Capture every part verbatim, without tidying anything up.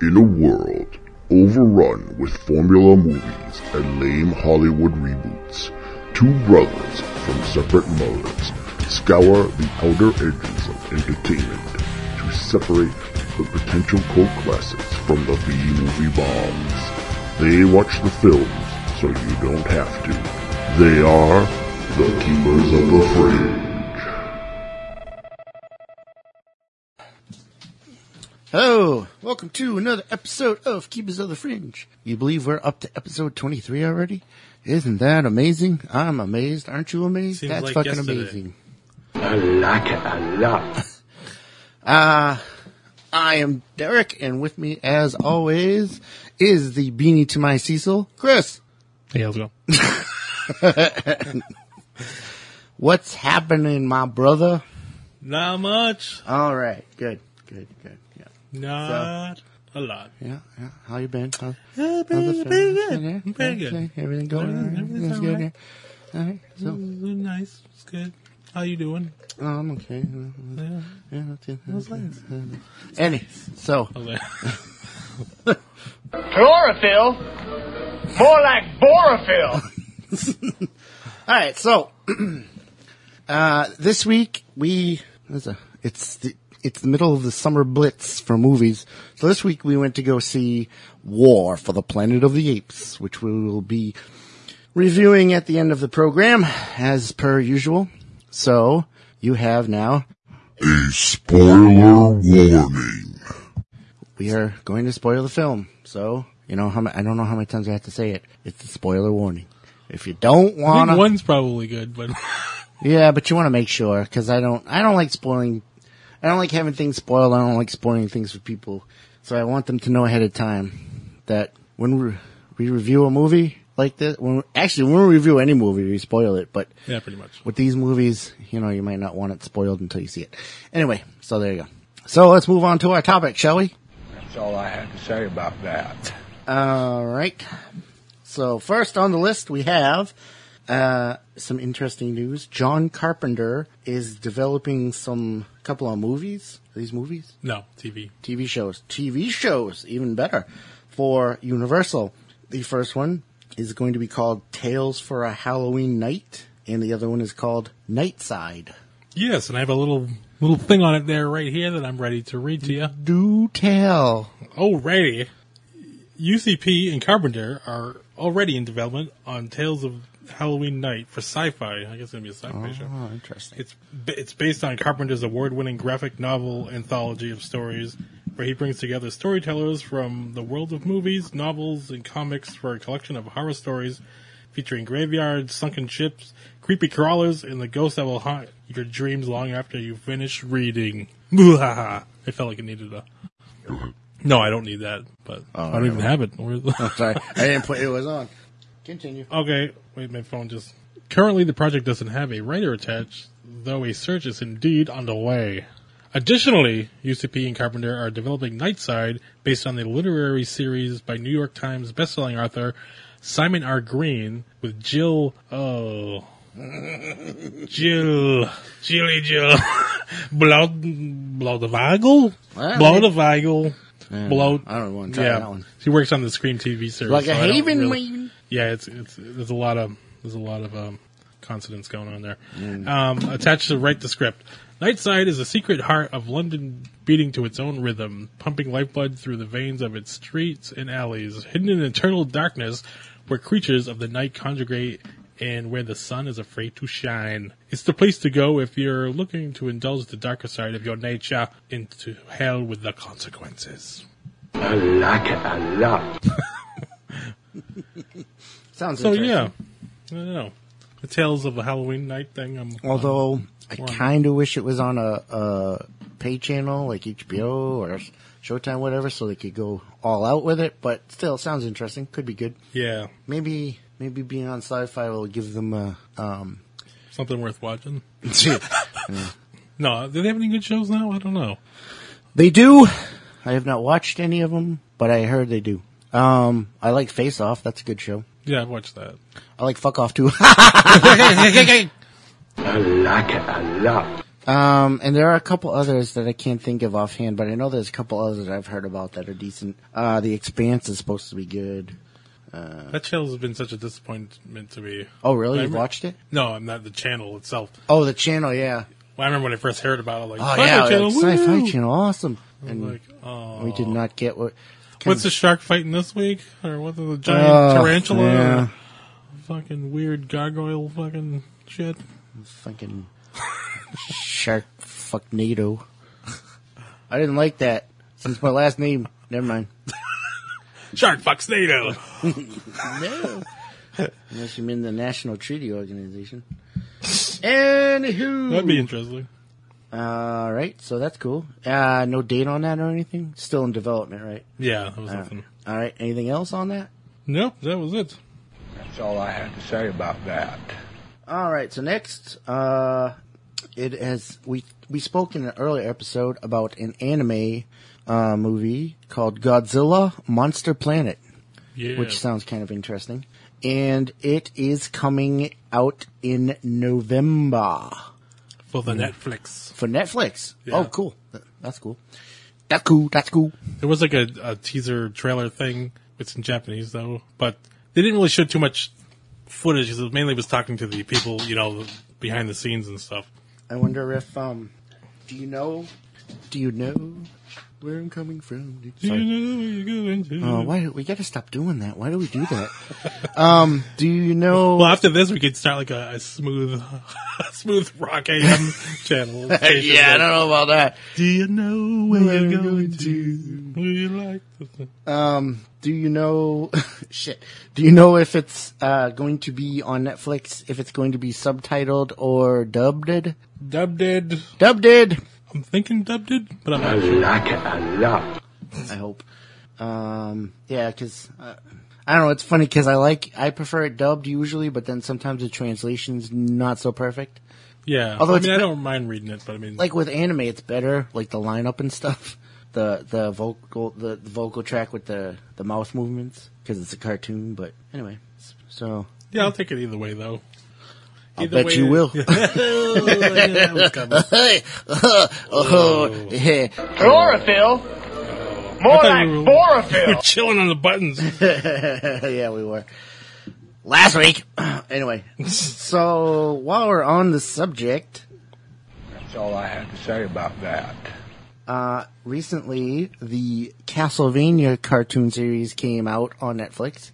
In a world overrun with formula movies and lame Hollywood reboots, two brothers from separate mothers scour the outer edges of entertainment to separate the potential cult classics from the B-movie bombs. They watch the films so you don't have to. They are the Keepers of the Fringe. Hello, welcome to another episode of Keepers of the Fringe. You believe we're up to episode twenty-three already? Isn't that amazing? I'm amazed. Aren't you amazed? Seems That's like fucking yesterday. amazing. I like it a lot. Uh, I am Derek, and with me, as always, is the beanie to my Cecil, Chris. Hey, how's it going? What's happening, my brother? Not much. All right, good, good, good. Yeah, Not a lot. yeah, yeah. How you been? How, Yeah, how's pretty, the pretty family? good. Yeah, Pretty yeah, good. Everything going all right? Everything's Everything's all good right. here? All right, so, Mm, nice. It's good. How you doing? oh, I'm okay. Yeah. Yeah, that's it. How's nice? Any, so, Okay. Chlorophyll? More like borophyll. all right, so, uh, this week we, there's a, it's the, it's the middle of the summer blitz for movies. So this week we went to go see War for the Planet of the Apes, which we will be reviewing at the end of the program, as per usual. So, you have now, A spoiler warning. we are going to spoil the film. So, you know, how ma- I don't know how many times I have to say it. It's a spoiler warning. If you don't I want think to, one's probably good, but yeah, but you want to make sure, because I don't, I don't like spoiling, I don't like having things spoiled, I don't like spoiling things for people, so I want them to know ahead of time that when we, we review a movie like this, when, actually when we review any movie, we spoil it, but yeah, pretty much. with these movies, you know, you might not want it spoiled until you see it. Anyway, so there you go. So let's move on to our topic, shall we? That's all I have to say about that. Alright. So first on the list we have uh some interesting news. John Carpenter is developing some couple of movies. Are these movies? No, T V. T V shows. T V shows, even better, for Universal. The first one is going to be called Tales for a Halloween Night, and the other one is called Nightside. Yes, and I have a little little thing on it there right here that I'm ready to read to you. Do tell. Alrighty. U C P and Carpenter are already in development on Tales of Halloween Night for Sci-Fi. I guess it's going to be a sci-fi show. Oh, interesting. It's ba- it's based on Carpenter's award-winning graphic novel anthology of stories, where he brings together storytellers from the world of movies, novels, and comics for a collection of horror stories featuring graveyards, sunken ships, creepy crawlers, and the ghosts that will haunt your dreams long after you finish reading. I felt like it needed a... No, I don't need that, but Oh, I don't even have it. Where's the- I'm sorry. I didn't put it was on. Continue. Okay, wait, my phone just... Currently, the project doesn't have a writer attached, though a search is indeed underway. Additionally, U C P and Carpenter are developing Nightside based on the literary series by New York Times bestselling author Simon R. Green with Jill... Oh... Jill... Jilly Jill... Blood... Bloudevagel? What? Bloudevagel... Blood... I don't want to try Yeah, that one. she works on the Scream T V series. Like so a I don't Haven really- Maiden. Yeah, it's it's there's a lot of there's a lot of um, consonants going on there. Mm. Um, attached to write the script. Nightside is a secret heart of London beating to its own rhythm, pumping lifeblood through the veins of its streets and alleys, hidden in eternal darkness where creatures of the night congregate and where the sun is afraid to shine. It's the place to go if you're looking to indulge the darker side of your nature into hell with the consequences. I like it a lot. Sounds So interesting. yeah, I don't know. The Tales of a Halloween Night thing. I'm, Although I One. kind of wish it was on a, a pay channel like H B O or Showtime, whatever, so they could go all out with it. But still, it sounds interesting. Could be good. yeah, Maybe maybe being on Sci-Fi will give them a um. something worth watching. No, do they have any good shows now? I don't know. They do. I have not watched any of them, but I heard they do. Um, I like Face Off. That's a good show. Yeah, I've watched that. I like Fuck Off too. I like it a lot. Um, and there are a couple others that I can't think of offhand, but I know there's a couple others I've heard about that are decent. Uh, The Expanse is supposed to be good. Uh, That channel has been such a disappointment to me. oh, really? I You've remember- watched it? No, I'm not the channel itself. Oh, the channel, yeah. Well, I remember when I first heard about it, like, Oh, Sci-Fi yeah, channel, like, Sci-Fi woo! Channel, awesome. I was And like, oh. we did not get what... What's the shark fighting this week? Or what's the giant Oh, tarantula? yeah. Or fucking weird gargoyle fucking shit. Fucking shark fuck NATO. I didn't like that. Since my last name. Never mind. Shark fucks NATO. No. Unless you mean the National Treaty Organization. Anywho. That'd be interesting. All right, so that's cool. Uh, no date on that or anything? Still in development, right? Yeah, that was Uh, nothing. all right, anything else on that? Nope, that was it. That's all I have to say about that. All right, so next, uh, it has we we spoke in an earlier episode about an anime uh, movie called Godzilla Monster Planet, Yeah. which sounds kind of interesting, and it is coming out in November For the Netflix. for Netflix. Yeah. Oh, cool. Th- That's cool. That's cool. That's cool. There was like a, a teaser trailer thing. It's in Japanese though, but they didn't really show too much footage because it mainly was talking to the people, you know, behind the scenes and stuff. I wonder if um, do you know? Do you know where I'm coming from? Do you Sorry. know where you're going to? Oh, why we got to stop doing that? Why do we do that? um, do you know? Well, after this, we could start like a, a smooth, smooth rock A M channel. yeah, I don't know about that. Do you know where, Where you're you're going going to? Would you like to? Um, do you know? Shit. Do you know if it's uh going to be on Netflix? If it's going to be subtitled or dubbed? Dubbed it. Dubbed. I'm thinking dubbed it, but I'm I not sure. like it a lot. I hope. Um, yeah, because uh, I don't know. It's funny because I like I prefer it dubbed usually, but then sometimes the translation's not so perfect. Yeah. Although I it's mean, I be- don't mind reading it, but I mean, Like with anime, it's better, like the lineup and stuff. The the vocal the, the vocal track with the, the mouth movements because it's a cartoon. But anyway, so yeah, I'll take it either way though. I'll Either bet you will. Oh, I knew that was coming. oh, yeah. Chlorophyll? More I thought like we were- borophyll. We're chilling on the buttons. yeah, we were last week. Anyway, so while we're on the subject, That's all I have to say about that. uh, recently the Castlevania cartoon series came out on Netflix,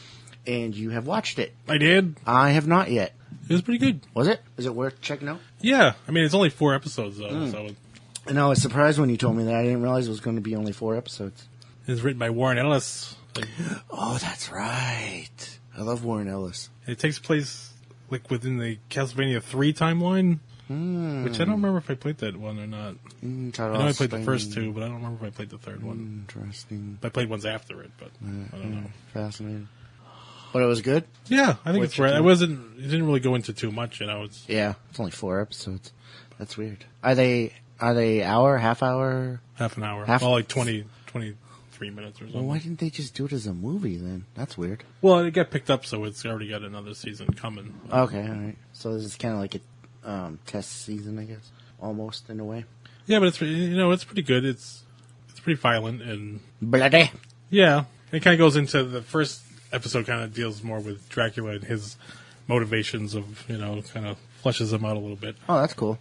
and you have watched it. I did. I have not yet. It was pretty good. Was it? Is it worth checking out? Yeah, I mean, it's only four episodes though, Hmm. so And I was surprised when you told me that. I didn't realize it was going to be only four episodes. it's written by Warren Ellis. Like, Oh, that's right. I love Warren Ellis. it takes place like within the Castlevania three timeline, which I don't remember if I played that one or not. Mm, I know I played the first two, but I don't remember if I played the third one. Interesting. I played ones after it, but I don't know. Fascinating. But it was good? Yeah, I think Worth it's right. I checking out. wasn't. It didn't really go into too much, you know. It's Yeah. It's only four episodes. That's weird. Are they, are they hour, half hour? half an hour, Half- well, like twenty, twenty-three minutes or Well, something. why didn't they just do it as a movie then? That's weird. Well, it got picked up, so it's already got another season coming. Okay, alright. So this is kind of like a um, test season, I guess. Almost, in a way. Yeah, but it's you know it's pretty good. It's it's pretty violent and Bloody. yeah, it kind of goes into the first episode. Kind of deals more with Dracula and his motivations of you know kind of fleshes him out a little bit. Oh, that's cool.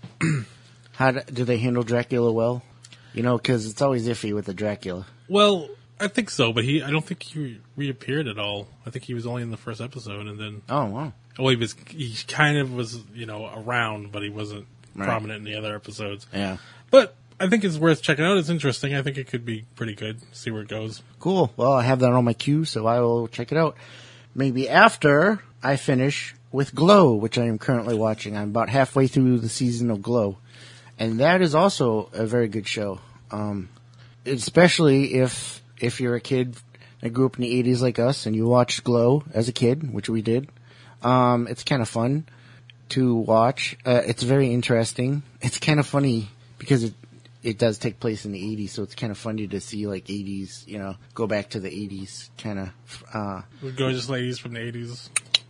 How do, do they handle Dracula well? You know, because it's always iffy with the Dracula. Well, I think so, but he I don't think he reappeared at all. I think he was only in the first episode, and then Oh, wow. well, he was he kind of was you know around, but he wasn't Right. prominent in the other episodes. Yeah. But I think it's worth checking out. It's interesting. I think it could be pretty good. See where it goes. Cool. Well, I have that on my queue, so I will check it out. Maybe after I finish with Glow, which I am currently watching. I'm about halfway through the season of Glow. And that is also a very good show. Um, especially if, if you're a kid that grew up in the eighties like us and you watched Glow as a kid, which we did. Um, it's kind of fun to watch. Uh, it's very interesting. It's kind of funny because it, it does take place in the eighties, so it's kind of funny to see like eighties, you know, go back to the eighties kind of, uh, We're gorgeous ladies from the eighties.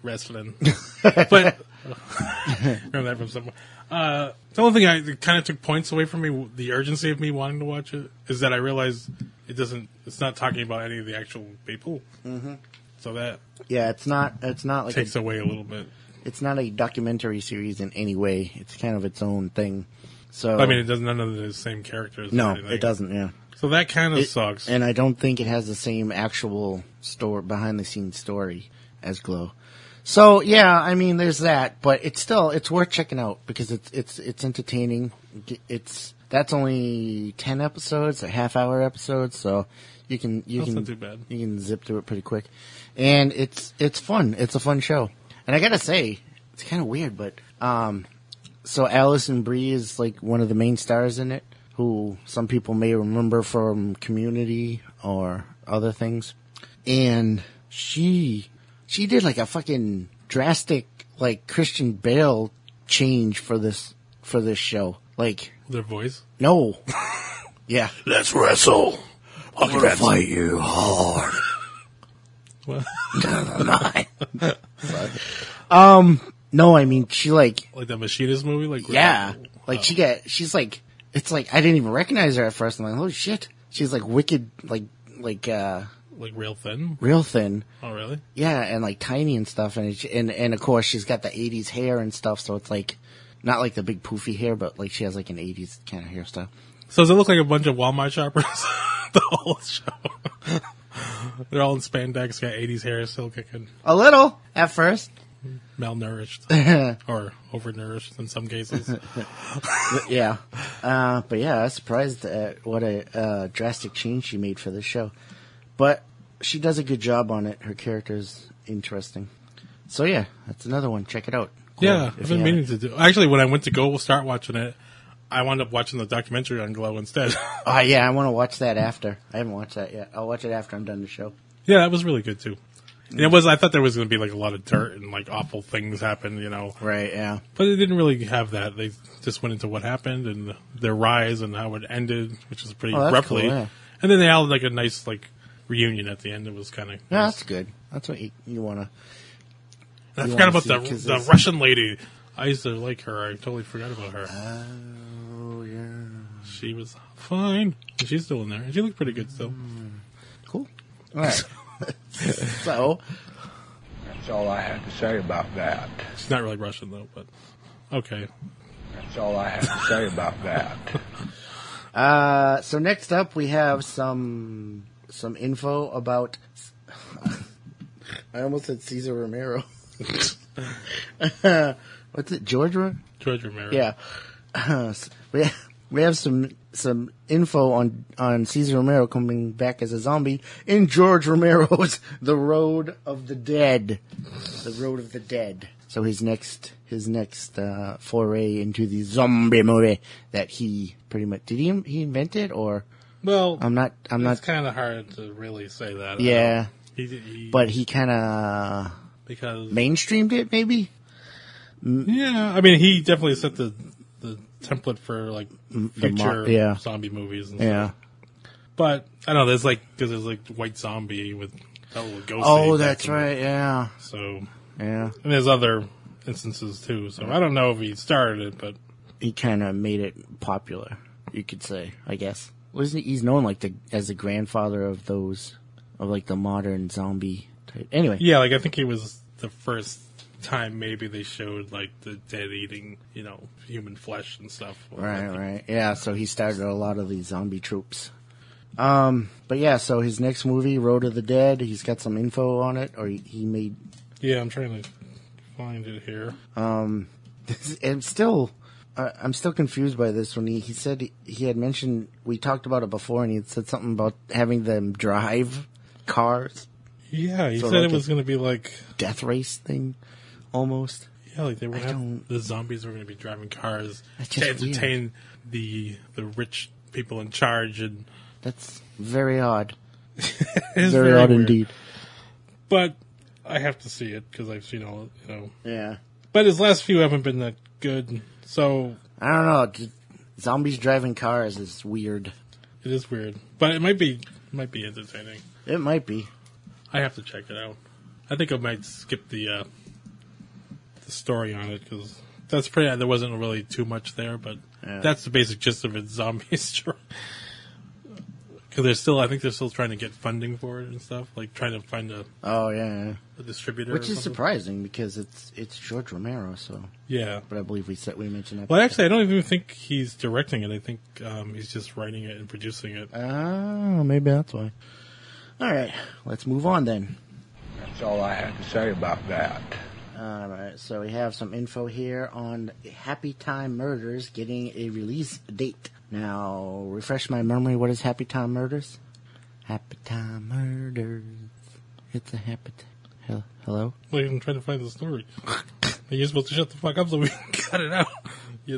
wrestling. But remember that from somewhere. Uh, the only thing I that kind of took points away from me, the urgency of me wanting to watch it, is that I realized it doesn't. It's not talking about any of the actual people. Mm-hmm. So that Yeah, it's not. It's not like takes a, away a little bit. it's not a documentary series in any way. It's kind of its own thing. So I mean, it does none of the same characters. or no, anything. it doesn't. Yeah. So that kind of It- sucks. And I don't think it has the same actual story, behind the scenes story as Glow. So yeah, I mean, there's that, but it's still, it's worth checking out because it's, it's, it's entertaining. It's, that's only ten episodes, a half hour episodes, so you can, you That's can, not too bad. you can zip through it pretty quick. And it's, it's fun. It's a fun show. And I gotta say, it's kind of weird, but, um, so Alison Brie is like one of the main stars in it, who some people may remember from Community or other things. And she, she did like a fucking drastic, like Christian Bale change for this, for this show. Like, Their voice. no. Yeah. Let's wrestle. I'm gonna fight you hard. What? Um, no, I mean, she like, Like the Machinist movie? Like yeah, oh. like she got, she's like, it's like, I didn't even recognize her at first. I'm like, holy shit. She's like wicked, like, like, uh, Like real thin? real thin. Oh, really? Yeah, and like tiny and stuff. And, it, and, and of course she's got the eighties hair and stuff. So it's like, not like the big poofy hair, but like she has like an eighties kind of hairstyle. So does it look like a bunch of Walmart shoppers? The whole show. They're all in spandex, got eighties hair, still kicking. A little at first. Malnourished. Or overnourished in some cases. But, yeah. Uh, but yeah, I was surprised at what a uh, drastic change she made for this show. But she does a good job on it. Her character's interesting. So yeah, that's another one. Check it out. Yeah, If I've you been meaning haven't. to do. Actually, when I went to go start watching it, I wound up watching the documentary on Glow instead. Oh yeah, I want to watch that after. I haven't watched that yet. I'll watch it after I'm done the show. Yeah, that was really good too. And it was. I thought there was going to be like a lot of dirt and like awful things happen, you know. Right, yeah. But it didn't really have that. They just went into what happened and their rise and how it ended, which is pretty Oh, that's abruptly. cool, yeah. And then they had like a nice like reunion at the end. It was kind of. Yeah, that's good. That's what you, you want to... I you forgot wanna about the see, 'cause the it's- Russian lady. I used to like her. I totally forgot about her. Oh, yeah. She was fine. And she's still in there. She looked pretty good still. Cool. All right. So, That's all I had to say about that. She's not really Russian though, but okay. That's all I had to say about that. uh, so next up we have some some info about... I almost said Cesar Romero. What's it, George? Ro- George Romero. Yeah. Uh, we we have some some info on on Cesar Romero coming back as a zombie in George Romero's The Road of the Dead. The Road of the Dead. So his next his next uh, foray into the zombie movie that he pretty much did he he invent it or Well, I'm not I'm it's not kind of hard to really say that. yeah, He, he, but he kind of because mainstreamed it maybe. yeah, I mean, he definitely set the the template for like the future mo- yeah. zombie movies. And Yeah. stuff. But I don't know. There's like because there's like White Zombie with Bela Lugosi. Oh, back that's in- right. Yeah. So Yeah. and there's other instances too. So I don't know if he started it, but He kind of made it popular, you could say, I guess. Wasn't he, he's known like the as the grandfather of those of like the modern zombie type. Anyway, yeah, like I think he was the first time maybe they showed like the dead eating, you know, human flesh and stuff. right, right, yeah. So he started a lot of these zombie troops. Um, but yeah, so his next movie, Road of the Dead, he's got some info on it, or he, he made. Yeah, I'm trying to find it here. Um, I'm still, uh, I'm still confused by this. When he he said he, he had mentioned, we talked about it before, and he had said something about having them drive cars, Yeah, he So said like it was a- going to be like death race thing, almost. yeah, like they were I have, don't- the zombies were going to be driving cars That's to just entertain the the rich people in charge, and That's very odd. it's Very, odd weird. indeed. But I have to see it because I've seen all, you know. Yeah. But his last few haven't been that good, so I don't know. j- Zombies driving cars is weird. it is weird. But it might be might be entertaining. It might be. I have to check it out. I think I might skip the uh, the story on it because that's pretty. There wasn't really too much there, but Yeah. that's the basic gist of it. Zombies, because they're still. I think they're still trying to get funding for it and stuff, like trying to find a, Oh yeah, yeah. a distributor, Which or is something. surprising because it's it's George Romero. So, Yeah. but I believe we said we mentioned that. Well, actually, I don't even think he's directing it. I think um, he's just writing it and producing it. Oh, maybe that's why. All right, let's move on then. That's all I had to say about that. All right, so we have some info here on Happy Time Murders getting a release date. Now, refresh my memory. What is Happy Time Murders? Happy Time Murders. It's a happy time. Hello? Wait, I'm trying to find the story. You're supposed to shut the fuck up so we can cut it out. Yes.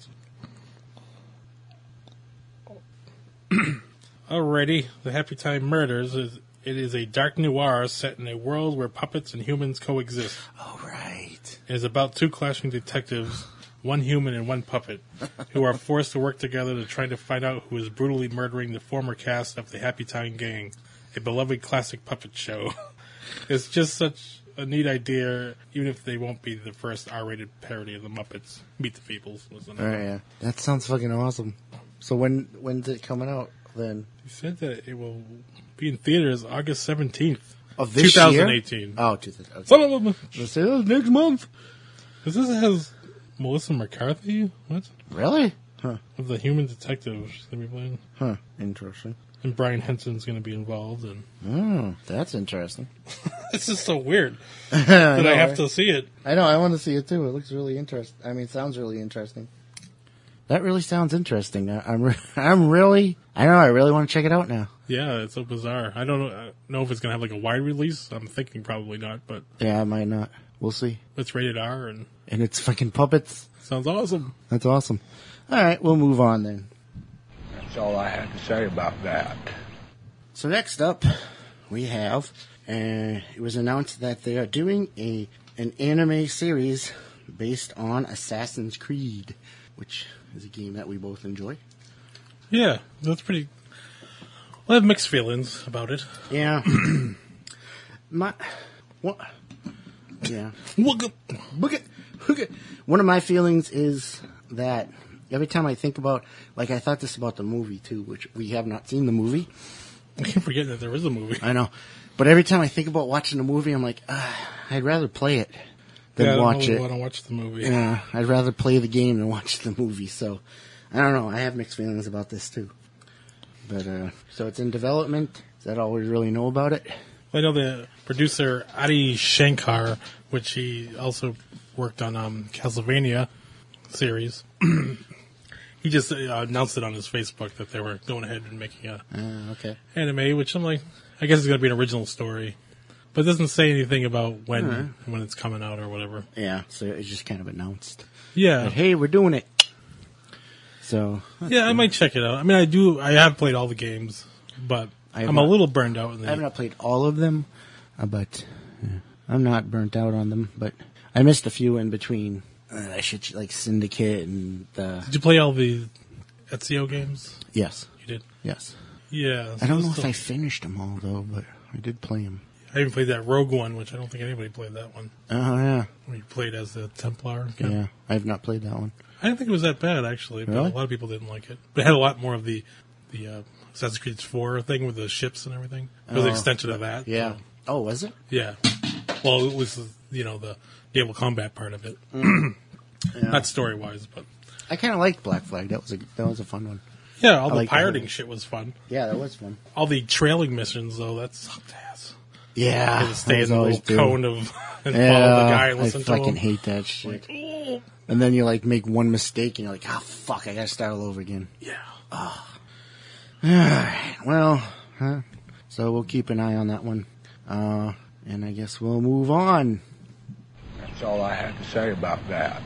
Alrighty, the Happy Time Murders is it is a dark noir set in a world where puppets and humans coexist. All right. It is about two clashing detectives, one human and one puppet, who are forced to work together to try to find out who is brutally murdering the former cast of the Happy Time Gang, a beloved classic puppet show. It's just such a neat idea, even if they won't be the first R-rated parody of the Muppets. Meet the Feebles was All another. right, yeah. That sounds fucking awesome. So when when's it coming out then? He said that it will be in theaters August seventeenth. Of this twenty eighteen. year? Oh, two thousand. Son of a- Let's say that next month. Does this has Melissa McCarthy? What? Really? Huh. Of the Human Detective she's going to be playing. Huh. Interesting. And Brian Henson's going to be involved. And Oh, that's interesting. it's just so weird I that know, I have right? to see it. I know. I want to see it too. It looks really interesting. I mean, it sounds really interesting. That really sounds interesting. I, I'm, re- I'm really, I know. I really want to check it out now. Yeah, it's so bizarre. I don't know, I don't know if it's going to have like a wide release. I'm thinking probably not, but Yeah, I might not. We'll see. it's rated R and And it's fucking puppets. sounds awesome. That's awesome. All right, we'll move on then. That's all I had to say about that. So next up, we have, uh, it was announced that they are doing a an anime series based on Assassin's Creed, which is a game that we both enjoy. Yeah, that's pretty. I have mixed feelings about it. Yeah. my, what? Yeah. Look at- Look at, look at. One of my feelings is that every time I think about, like I thought this about the movie too, which we have not seen the movie. I keep forgetting that there is a movie. I know. But every time I think about watching the movie, I'm like, ah, I'd rather play it than yeah, I don't watch really it. want to watch the movie. Yeah, I'd rather play the game than watch the movie. So, I don't know. I have mixed feelings about this too. But, uh, so it's in development. Is that all we really know about it? I know the producer Adi Shankar, which he also worked on um, Castlevania series. He just uh, announced it on his Facebook that they were going ahead and making a Uh, okay. anime, which I'm like, I guess it's going to be an original story, but it doesn't say anything about when Alright. when it's coming out or whatever. Yeah, so it's just kind of announced. Yeah, But, hey, we're doing it. So, yeah, I might check it out. I mean, I do. I have played all the games, but I have I'm not- a little burned out. In I have the, not played all of them, uh, but yeah, I'm not burnt out on them. But I missed a few in between. Uh, I should like Syndicate and uh, did you play all the Ezio games? yes, You did. yes. Yeah, I don't know so- if I finished them all though, but I did play them. I even played that Rogue One, which I don't think anybody played that one. Oh yeah, Where you played as the Templar. yeah. I have not played that one. I didn't think it was that bad actually, but Really? a lot of people didn't like it. But it had a lot more of the the uh, Assassin's Creed four thing with the ships and everything. It was an Oh. extension of that. Yeah. so, Oh, was it? yeah. Well, it was you know the naval combat part of it, Yeah. not story wise, but I kind of liked Black Flag. That was a that was a fun one. yeah, all I the like the pirating whole- shit was fun. Yeah, that was fun. All the trailing missions though, that sucked ass. Yeah, You had to stay I in was the little always do. cone of and Yeah, follow the guy and I listen to fucking him. hate that shit. Oh, And then you like make one mistake and you're like, ah, fuck, I gotta start all over again. yeah. Alright, well, huh? So we'll keep an eye on that one. Uh, and I guess we'll move on. That's all I had to say about that.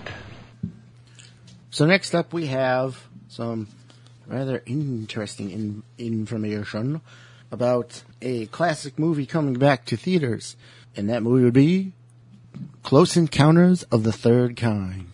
So next up we have some rather interesting in- information about a classic movie coming back to theaters. And that movie would be Close Encounters of the Third Kind.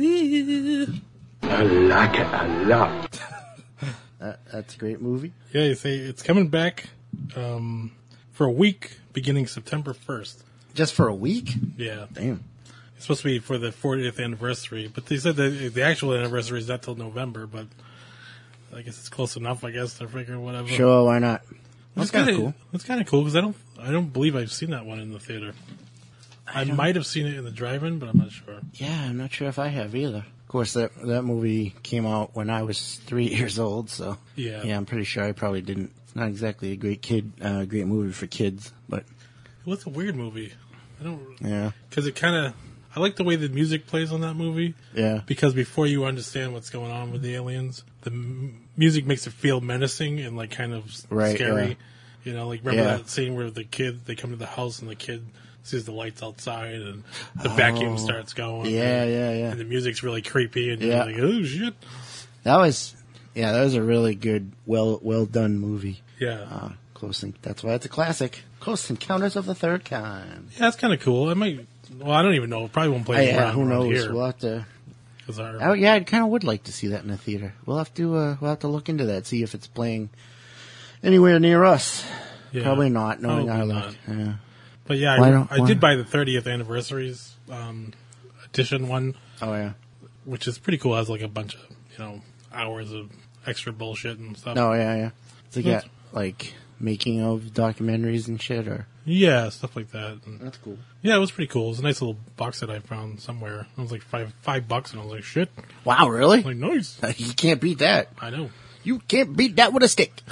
I like it a lot. That, that's a great movie. Yeah, you say it's coming back um, for a week beginning September first. Just for a week? Yeah. Damn. It's supposed to be for the fortieth anniversary, but they said that the actual anniversary is not till November, but I guess it's close enough, I guess, they're figuring whatever. Sure, why not? That's kind of cool. That's kind of cool, because I don't, I don't believe I've seen that one in the theater. I, I might have seen it in the drive-in, but I'm not sure. Yeah, I'm not sure if I have either. Of course, that that movie came out when I was three years old, so Yeah. yeah, I'm pretty sure I probably didn't. It's not exactly a great kid, uh, great movie for kids, but It was a weird movie. I don't... yeah, Because it kind of... I like the way the music plays on that movie. yeah, Because before you understand what's going on with the aliens, the m- music makes it feel menacing and like kind of s- Right, scary. yeah. You know, like remember Yeah. that scene where the kid, they come to the house and the kid sees the lights outside and the vacuum starts going. Oh. yeah, and, yeah, yeah. And the music's really creepy and Yeah. you're like, oh shit. That was, yeah, that was a really good, well, well done movie. Yeah. Uh, Close, en- that's why it's a classic. Close Encounters of the Third Kind. Yeah, it's kind of cool. I might, well, I don't even know. Probably won't Oh, play it yeah, around, who around knows? here. We'll have to. 'Cause our- Oh, yeah, I kind of would like to see that in a theater. We'll have to. Uh, we'll have to look into that. See if it's playing anywhere near us. yeah. Probably not. Knowing our Probably luck. not. Yeah. But yeah, Why I, don't- I why- did buy the thirtieth anniversaries um, edition one. Oh yeah. Which is pretty cool. It has like a bunch of, you know, hours of extra bullshit and stuff. Oh yeah, yeah. So you Yes. got like making of documentaries and shit, or Yeah, stuff like that. And that's cool. yeah, it was pretty cool. It was a nice little box that I found somewhere. It was like five five bucks, and I was like, shit. Wow, really? Like, nice. You can't beat that. I know. You can't beat that with a stick.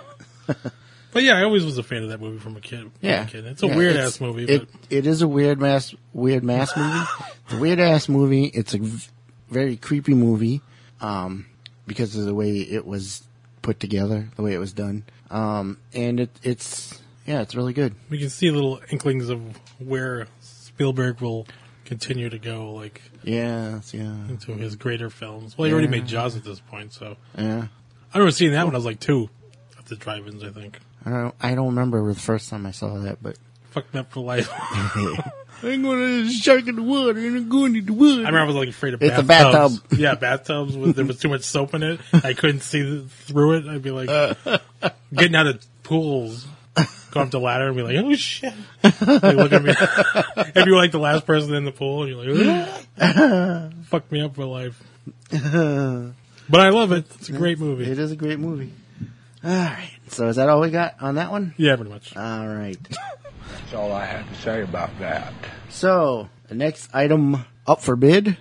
But yeah, I always was a fan of that movie from a kid. from Yeah, a kid. It's a Yeah, weird it's- ass movie, It but it is a weird mass weird mass movie. It's a weird ass movie. It's a v- very creepy movie, um, because of the way it was put together, the way it was done, um, and it it's yeah, it's really good. we can see little inklings of where Spielberg will continue to go, like Yeah, it's- yeah, into his greater films. Well, he already Yeah. made Jaws at this point, so yeah. I remember seeing that when I was like two at the drive-ins. I think I don't I don't remember the first time I saw that, but fucked me up for life. I'm going to shark in the water and I'm going to the wood. I remember I was like afraid of It's a bathtubs. bathtub. Yeah, bathtubs. With, there was too much soap in it. I couldn't see th- through it. I'd be like getting out of pools, go up the ladder and be like, "Oh shit!" Like, look at me. If you were like the last person in the pool, and you're like, "Ah." "Fuck me up for life." But I love it. It's a great movie. It is a great movie. All right. So is that all we got on that one? Yeah, pretty much. All right. That's all I had to say about that. So the next item up for bid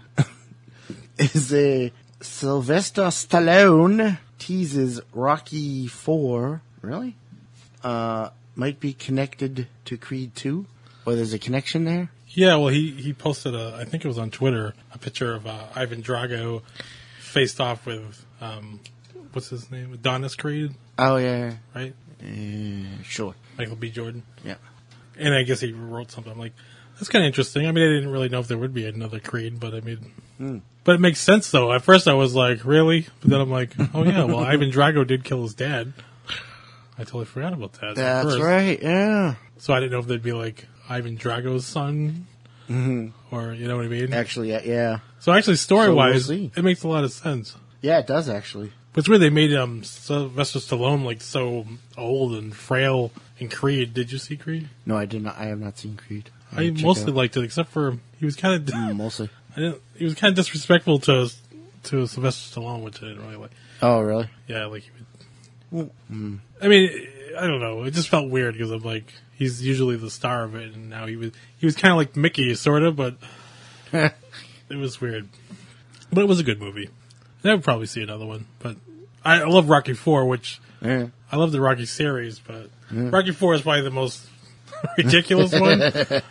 is a Sylvester Stallone teases Rocky four. Really? Uh, might be connected to Creed two? Or there's a connection there? Yeah, well, he, he posted a, I think it was on Twitter, a picture of uh, Ivan Drago faced off with, um, what's his name? Adonis Creed, Oh, yeah. right? Uh, sure. Michael B. Jordan. Yeah. And I guess he wrote something. I'm like, that's kind of interesting. I mean, I didn't really know if there would be another Creed, but I mean, Hmm. but it makes sense though. At first I was like, really? But then I'm like, oh yeah, well, Ivan Drago did kill his dad. I totally forgot about that. at That's first. right, yeah. So I didn't know if there'd be like Ivan Drago's son, Mm-hmm. or you know what I mean. Actually, yeah, yeah. So actually, story wise, So we'll see. it makes a lot of sense. Yeah, it does actually. But it's weird they made um, Sylvester Stallone like so old and frail in Creed. Did you see Creed? No, I did not. I have not seen Creed. I I'll check mostly it liked it, except for he was kind of out. Mm, mostly. I didn't, he was kind of disrespectful to to Sylvester Stallone, which I didn't really like. Oh, really? Yeah, like he would. Mm. I mean, I don't know. It just felt weird because I'm like, he's usually the star of it, and now he was he was kind of like Mickey, sort of, but it was weird. But it was a good movie. And I would probably see another one. But I, I love Rocky Four, which Yeah. I love the Rocky series, but Rocky Four is probably the most ridiculous one.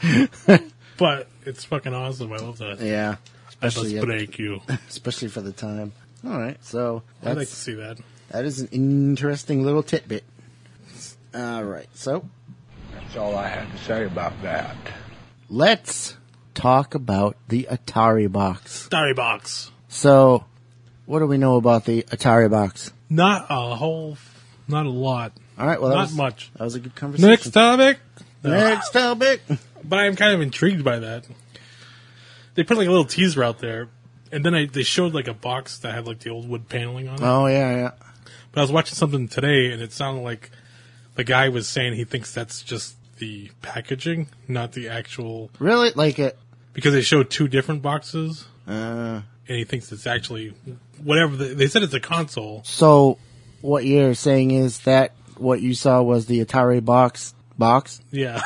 But it's fucking awesome. I love that. Yeah. Let's Especially, break you. especially for the time. All right. So I'd like to that's, see that. that is an interesting little tidbit. All right. So That's all I had to say about that. let's talk about the Atari box. Atari box. So what do we know about the Atari box? Not a whole, not a lot. All right. Well, that Not was, much. That was a good conversation. Next topic. Next topic. But I'm kind of intrigued by that. They put like a little teaser out there, and then I, they showed like a box that had like the old wood paneling on it. Oh yeah, yeah. But I was watching something today, and it sounded like the guy was saying he thinks that's just the packaging, not the actual. Really? Like it? because they showed two different boxes, Uh, and he thinks it's actually whatever. The, they said it's a console. so what you're saying is that what you saw was the Atari box box? Yeah.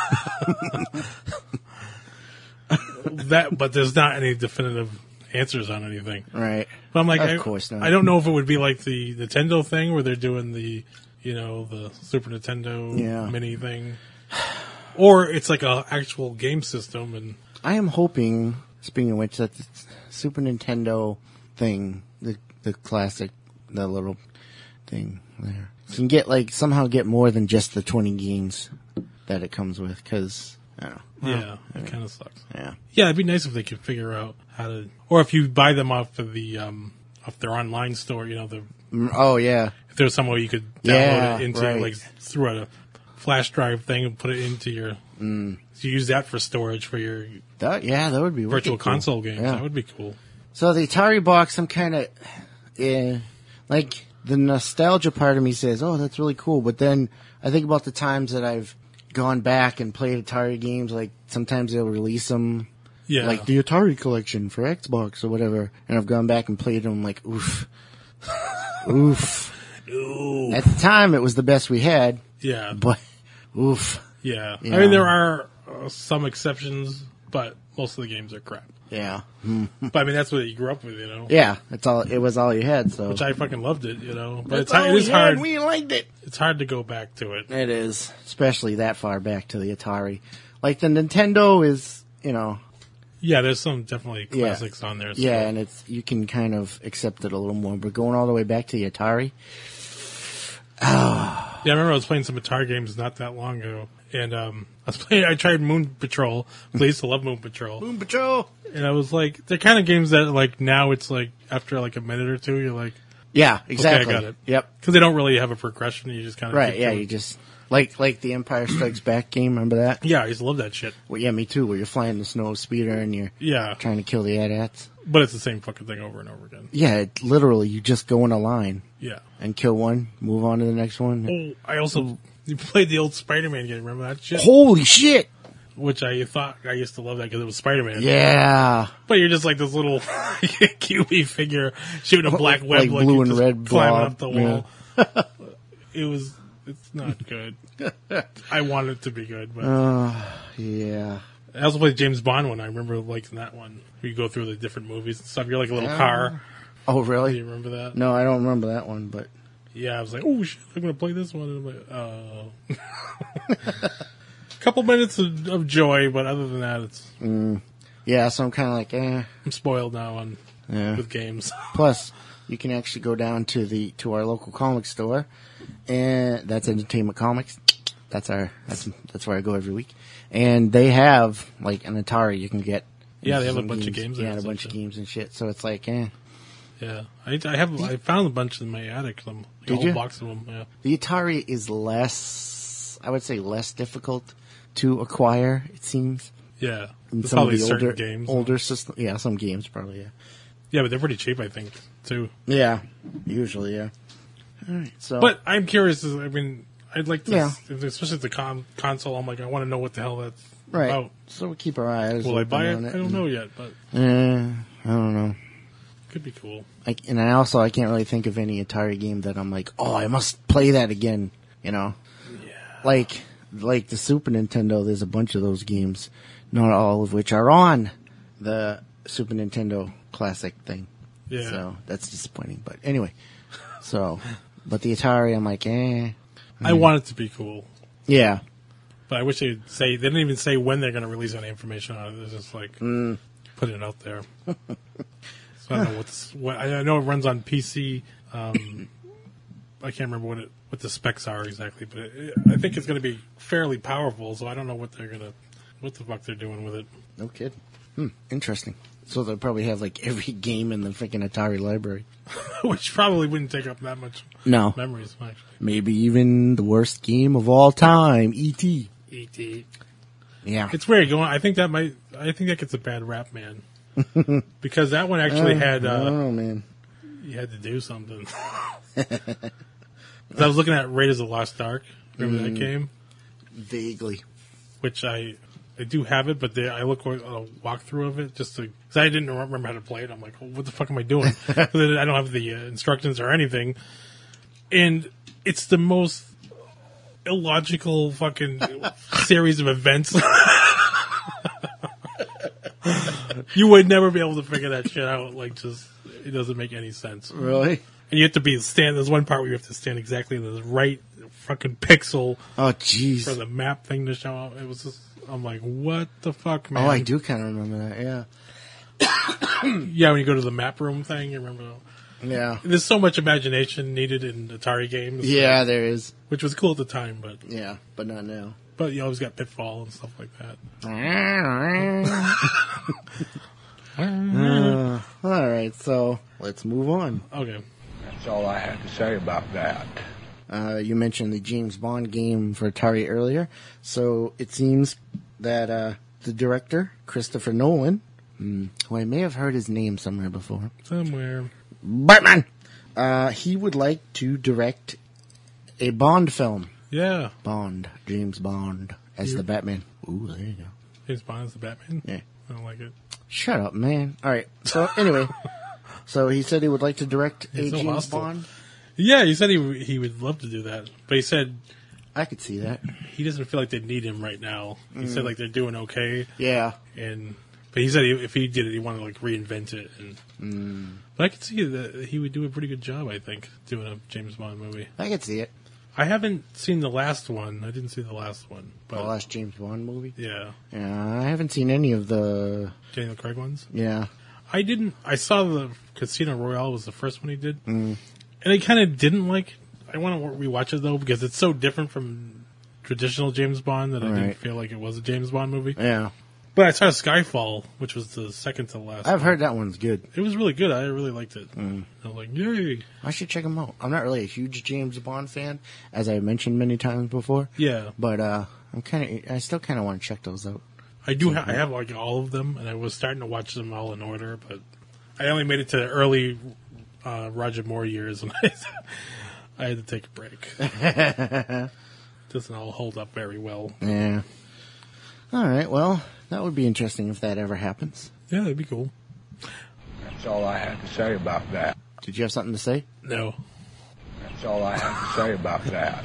That, but there's not any definitive answers on anything. Right. But I'm like, Of I, course not. I don't know if it would be like the Nintendo thing where they're doing the, you know, the Super Nintendo Yeah. mini thing, or it's like a actual game system. And I am hoping, speaking of which, that the Super Nintendo thing, the the classic, the little thing there, can get like somehow get more than just the twenty games that it comes with. Because I don't know. yeah, it kind of sucks. Yeah. Yeah, it'd be nice if they could figure out how to, or if you buy them off of the um off their online store. You know, the Mm, Oh yeah. if there's some way you could download Yeah, it into right. like through a flash drive thing and put it into your. Mm. So you use that for storage for your That yeah, that would be wicked virtual cool. console games. Yeah. That would be cool. So the Atari box, I'm kind of, eh, like the nostalgia part of me says, "Oh, that's really cool." But then I think about the times that I've gone back and played Atari games. Like sometimes they'll release them, Yeah, like the Atari collection for Xbox or whatever, and I've gone back and played them. Like oof, oof. Ooh. At the time, it was the best we had, yeah, but oof, yeah. Yeah. I mean, there are uh, some exceptions, but most of the games are crap. yeah, But I mean, that's what you grew up with, you know. yeah. That's all. It was all you had. So Which I fucking loved it, you know. But that's it's, all it we is had. hard. We liked it. It's hard to go back to it. It is, especially that far back to the Atari. Like the Nintendo is, you know, Yeah, there's some definitely Yeah. classics on there. So. yeah, and it's you can kind of accept it a little more. But going all the way back to the Atari, Yeah, I remember I was playing some Atari games not that long ago, and um, I was playing. I tried Moon Patrol. I used to love Moon Patrol, Boom Patrol. and I was like, they're kind of games that like now it's like after like a minute or two, you're like, Yeah, exactly. got it. Yep. because they don't really have a progression. You just kind of Right. Yeah. You just like like the Empire Strikes Back game. Remember that? yeah, I used to love that shit. Well, yeah, me too. Where you're flying the snow speeder and you're Yeah, trying to kill the AT-ATs. but it's the same fucking thing over and over again. Yeah, it, literally, you just go in a line Yeah. and kill one, move on to the next one. Oh, I also you played the old Spider-Man game. Remember that shit? Holy shit! Which I thought I used to love that because it was Spider-Man. Yeah. But you're just like this little Q B figure shooting a black web, Like like, blue you're and just red climbing blob. up the wall. It was. It's not good. I want it to be good, but Uh, yeah. I also played James Bond one. I remember liking that one. Where you go through the different movies and stuff. You're like a little Yeah. car. Oh, Do really? you remember that? No, I don't remember that one, but Yeah, I was like, oh shit, I'm gonna play this one. And I'm like, oh. Couple minutes of, of joy, but other than that, it's yeah, so I'm kind of like, eh. I'm spoiled now on Yeah. with games. Plus, you can actually go down to the to our local comic store, and that's Entertainment Comics. That's our that's that's where I go every week, and they have like an Atari. You can get Yeah, they have a some bunch of games there Yeah, and a bunch stuff, of yeah. games and shit. So it's like, eh. Yeah, I, I have. I found a bunch in my attic. Some like Did a whole you? box of them. Yeah. The Atari is less, I would say, less difficult to acquire. It seems. Yeah, In there's some of probably the certain older games. older system. Yeah, some games probably. Yeah. Yeah, but they're pretty cheap, I think, too. Yeah. Usually, yeah. All right. So, But I'm curious. I mean, I'd like to, Yeah. especially the con- console. I'm like, I want to know what the hell that's right. about. So we keep our eyes. Will I open buy it? on I don't know yet, but Eh, I don't know. could be cool. I, and I also I can't really think of any Atari game that I'm like, oh, I must play that again. You know, Yeah. like like the Super Nintendo. There's a bunch of those games, not all of which are on the Super Nintendo Classic thing. Yeah. So that's disappointing. But anyway, so but the Atari, I'm like, eh, I want it to be cool, yeah, but I wish they'd say they didn't even say when they're going to release any information on it. It's just like Mm. putting it out there. So I don't know what's what. I I know it runs on P C. Um, I can't remember what it what the specs are exactly, but it, it, I think it's going to be fairly powerful. So I don't know what they're gonna what the fuck they're doing with it. no kid. Hmm, interesting. So they'll probably have like every game in the freaking Atari library. Which probably wouldn't take up that much No, memories, actually. maybe even the worst game of all time, E T. E T. Yeah. It's weird going. I think that might. I think that gets a bad rap, man. Because that one actually had. I don't Uh, know, man. you had to do something. 'Cause I was looking at Raiders of the Lost Ark. Remember Mm. that game? Vaguely. Which I. I do have it, but they, I look at a walkthrough of it just to because I didn't remember how to play it. I'm like, oh, what the fuck am I doing? I don't have the uh, instructions or anything, and it's the most illogical fucking series of events. You would never be able to figure that shit out. Like, just it doesn't make any sense. Really? And you have to be stand. There's one part where you have to stand exactly in the right fucking pixel. Oh, jeez. For the map thing to show up. It was just. I'm like, what the fuck, man? Oh, I do kind of remember that. Yeah. Yeah, when you go to the map room thing, you remember. Yeah. There's so much imagination needed in Atari games. Yeah, there is. Which was cool at the time, but yeah, but not now. But you always got Pitfall and stuff like that. uh, all right, so let's move on. Okay. That's all I had to say about that. Uh, you mentioned the James Bond game for Atari earlier, so it seems that uh, the director, Christopher Nolan, hmm, who I may have heard his name somewhere before. Somewhere. Batman! Uh, he would like to direct a Bond film. Yeah. Bond. James Bond as You- the Batman. Ooh, there you go. James Bond is the Batman? Yeah. I don't like it. Shut up, man. All right. So anyway, so he said he would like to direct a He's so James hostile. Bond. Yeah, he said he he would love to do that. But he said I could see that. he doesn't feel like they need him right now. He said like they're doing okay. Yeah. And But he said he, if he did it, he wanted to like reinvent it. And Mm. But I could see that he would do a pretty good job, I think, doing a James Bond movie. I could see it. I haven't seen the last one. I didn't see the last one. But The last James Bond movie. yeah. Yeah, I haven't seen any of the. Daniel Craig ones? Yeah. I didn't. I saw the Casino Royale was the first one he did. Mm. And I kind of didn't like. I want to rewatch it though because it's so different from traditional James Bond that I didn't Right. feel like it was a James Bond movie. Yeah. But I saw Skyfall, which was the second to last. I've one. heard that one's good. It was really good. I really liked it. Mm. I was like, yay! I should check them out. I'm not really a huge James Bond fan, as I mentioned many times before. Yeah, But uh, I'm kind of. I still kind of want to check those out. I do. Ha- I have like all of them, and I was starting to watch them all in order, but I only made it to the early uh, Roger Moore years, and I, I had to take a break. Doesn't all hold up very well. Yeah. All right. Well, that would be interesting if that ever happens. Yeah, that'd be cool. That's all I had to say about that. Did you have something to say? No. That's all I had to say about that.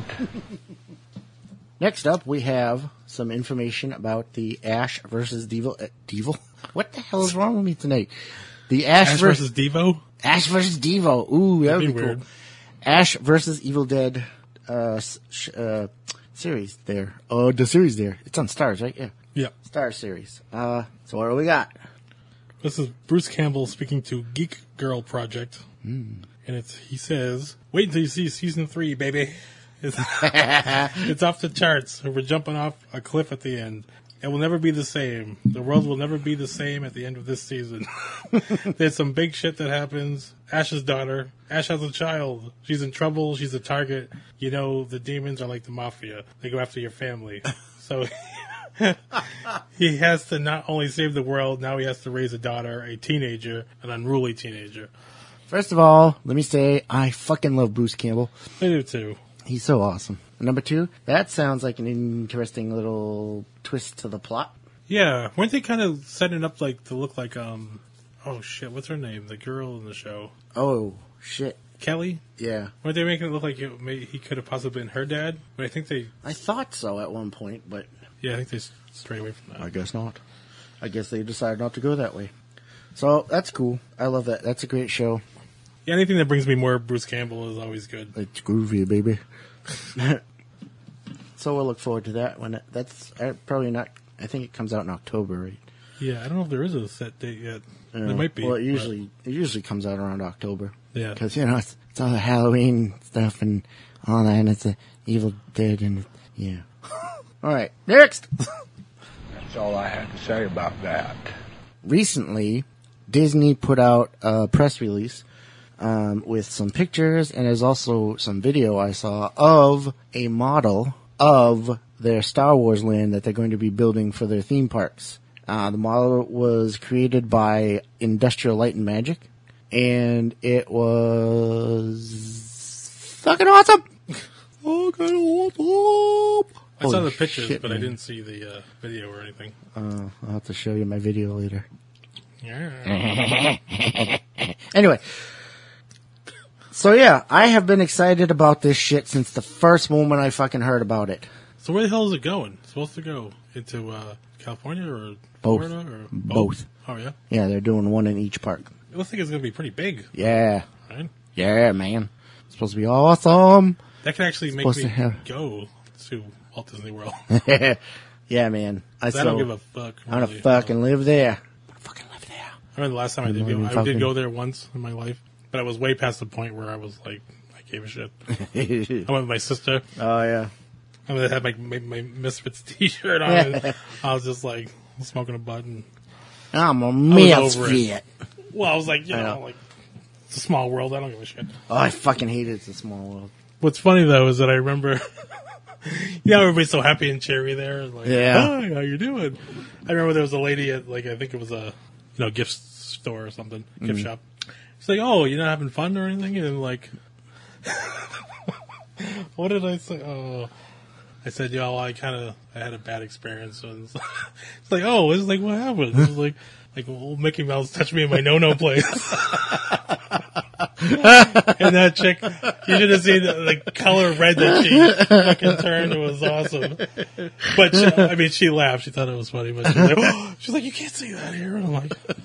Next up, we have some information about the Ash versus Devil. Uh, Devil? What the hell is wrong with me tonight? The Ash, Ash versus versus Devo? Ash versus Devo. Ooh, that would That'd be, be cool. weird. Ash versus Evil Dead uh, s- sh- uh, series there. Oh, the series there. It's on Stars, right? Yeah. Yeah. Star series. Uh, so what do we got? This is Bruce Campbell speaking to Geek Girl Project. Mm. And it's he says, wait until you see season three, baby. It's, it's off the charts. We're jumping off a cliff at the end. It will never be the same. The world will never be the same at the end of this season. There's some big shit that happens. Ash's daughter. Ash has a child. She's in trouble. She's a target. You know, the demons are like the mafia. They go after your family. So he has to not only save the world, now he has to raise a daughter, a teenager, an unruly teenager. First of all, let me say I fucking love Bruce Campbell. I do too. He's so awesome. Number two, that sounds like an interesting little twist to the plot. Yeah, weren't they kind of setting it up like to look like um, oh shit, what's her name? The girl in the show, Oh, shit. Kelly. Yeah. Weren't they making it look like it may, he could have possibly been her dad? But I think they, I thought so at one point, but yeah, I think they s- strayed away from that. I guess not. I guess they decided not to go that way. So that's cool. I love that. That's a great show. Yeah, anything that brings me more Bruce Campbell is always good. It's groovy, baby. So we'll look forward to that when it, that's uh, probably not. I think it comes out in October, right? Yeah, I don't know if there is a set date yet. You There know, might be. Well, it but- usually it usually comes out around October. Yeah. Because you know it's, it's all the Halloween stuff and all that, and it's a Evil Dead and yeah. All right, next. That's all I had to say about that. Recently, Disney put out a press release um, with some pictures, and there's also some video I saw of a model of their Star Wars land that they're going to be building for their theme parks. Uh, the model was created by Industrial Light and Magic, and it was fucking awesome. Fucking awesome. I saw Holy the pictures, shit, but I man. didn't see the uh, video or anything. Uh, I'll have to show you my video later. Yeah. Anyway. So yeah, I have been excited about this shit since the first moment I fucking heard about it. So where the hell is it going? It's supposed to go into uh, California or Both. Florida or Both. Oh yeah. Yeah, they're doing one in each park. It looks like it's going to be pretty big, Yeah. right? Yeah, man. It's supposed to be awesome. That could actually make Supposed me to have- go to Walt Disney World. Yeah, man. I, I so, don't give a fuck. I'm gonna really. fucking live there. I'm gonna fucking live there. I remember the last time I did Fucking go. I fucking- did go there once in my life, but I was way past the point where I was like, I gave a shit. I went with my sister. Oh yeah. I had my my, my Misfits T-shirt on. And I was just like smoking a butt, and I'm a was over it. misfit. well, I was like, you I know, know. like it's a small world. I don't give a shit. Oh, I fucking hate it. It's a small world. What's funny though is that I remember, you know, everybody's so happy and cheery there. Like, Yeah. hi, how you doing? I remember there was a lady at like I think it was a you know gift store or something, gift shop. She's like, "Oh, you're not having fun or anything?" And like, what did I say? Oh, I said, "Yo, I kind of I had a bad experience." And it's, it's like, "Oh, it's like what happened?" It's like, like old Mickey Mouse touched me in my no-no place. And that chick, you should have seen the, the color red that she fucking turned. It was awesome. But she, I mean, she laughed. She thought it was funny. But she was like, oh, she's like, you can't say that here. And I'm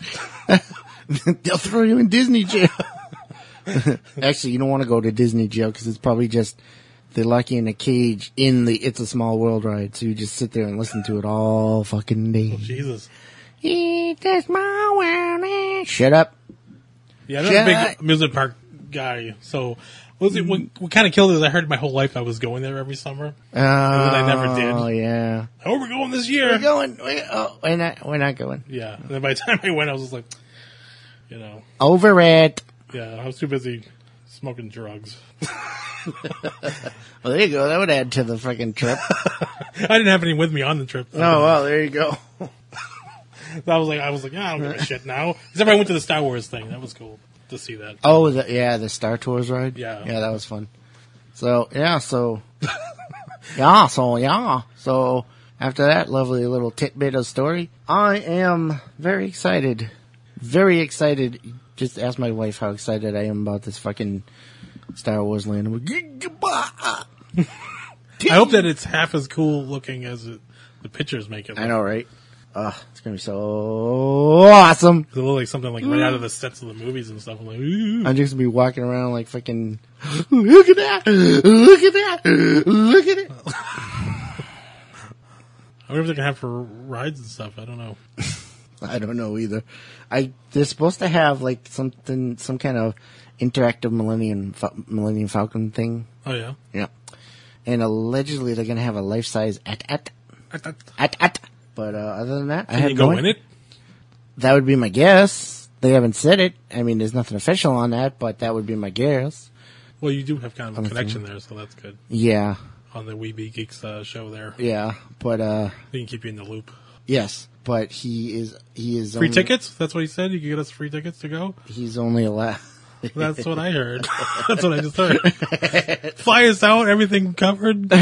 like, They'll throw you in Disney jail. Actually, you don't want to go to Disney jail because it's probably just they're lucky in a cage in the It's a Small World ride. So you just sit there and listen to it all fucking day. Jesus. It's a small world. eh. Shut up. Yeah, I'm not a Shut big up. amusement park guy. So what was it? What, what kind of killed it is I heard my whole life I was going there every summer. Oh, I never did. Oh, yeah. Oh, we're going this year. We're going. We, oh, we're not, we're not going. Yeah. And then by the time I went, I was just like, you know, Over it. yeah, I was too busy smoking drugs. Well, there you go. That would add to the freaking trip. I didn't have any with me on the trip. Oh, well, there you go. I was like, I was like, yeah, I don't give a shit now. Except I went to the Star Wars thing. That was cool to see that. Oh, the, yeah, the Star Tours ride? Yeah. Yeah, that was fun. So, yeah, so, yeah, so, yeah. So, after that lovely little tidbit of story, I am very excited. Very excited. Just ask my wife how excited I am about this fucking Star Wars land. I'm like, I hope that it's half as cool looking as it, the pictures make it look. I know, right? Ugh, it's gonna be so awesome. It looks like something like right out of the sets of the movies and stuff. I'm like, ooh. I'm just gonna be walking around like fucking, look at that, look at that, look at it. I wonder if they're gonna have for rides and stuff. I don't know. I don't know either. I they're supposed to have like something, some kind of interactive Millennium Fa- Millennium Falcon thing. Oh yeah. Yeah, and allegedly they're gonna have a life size at at Can at at. But uh, other than that, I have you go no in it? That would be my guess. They haven't said it. I mean, there's nothing official on that, but that would be my guess. Well, you do have kind of a I'm connection there, so that's good. Yeah, On the Weeby Geeks uh, show there. yeah, but uh, They can keep you in the loop. yes, but he is he is Free only, tickets? That's what he said? You can get us free tickets to go? He's only allowed. That's what I heard. That's what I just heard. Fly us out, everything covered.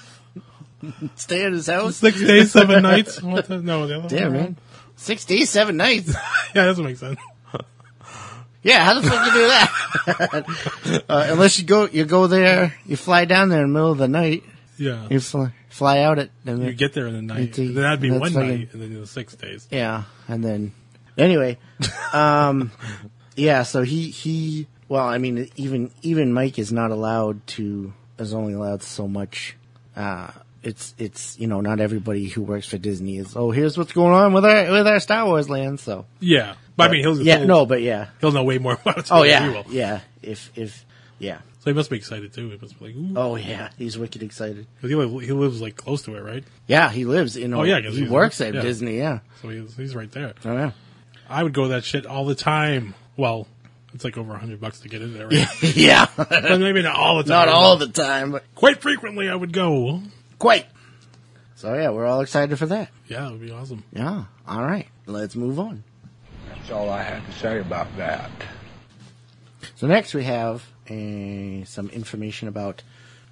Stay at his house. Six days, seven nights. What the, no, the other Damn, one. man. Six days, seven nights. Yeah, that doesn't make sense. Yeah, how the fuck you do that? uh, unless you go, you go there, you fly down there in the middle of the night, Yeah. you fly, fly out at, and You then, get there in the night. It's a- And then that'd be that's one fucking- night, and then the six days. yeah, and then, anyway, um, yeah, so he, he, well, I mean, even, even Mike is not allowed to, is only allowed so much, uh, it's, it's, you know, not everybody who works for Disney is, oh, here's what's going on with our, with our Star Wars land, so. Yeah. But I mean, he'll, Yeah, he'll, no, but yeah. he'll know way more about it Oh, than yeah, you will. yeah, if, if, yeah. So he must be excited too. He must be like, ooh. Oh, yeah, he's wicked excited. 'Cause he, li- he lives like close to it, right? Yeah, he lives, you know, Oh, yeah, 'cause he he's- works at yeah. Disney, yeah. So he's, he's right there. Oh, yeah. I would go to that shit all the time. Well, it's like over a hundred bucks to get in there, right? Yeah. But maybe not all the time. Not all the time, but Quite frequently I would go. quite. So, yeah, we're all excited for that. Yeah, it would be awesome. Yeah, all right, let's move on. That's all I had to say about that. So next we have uh, some information about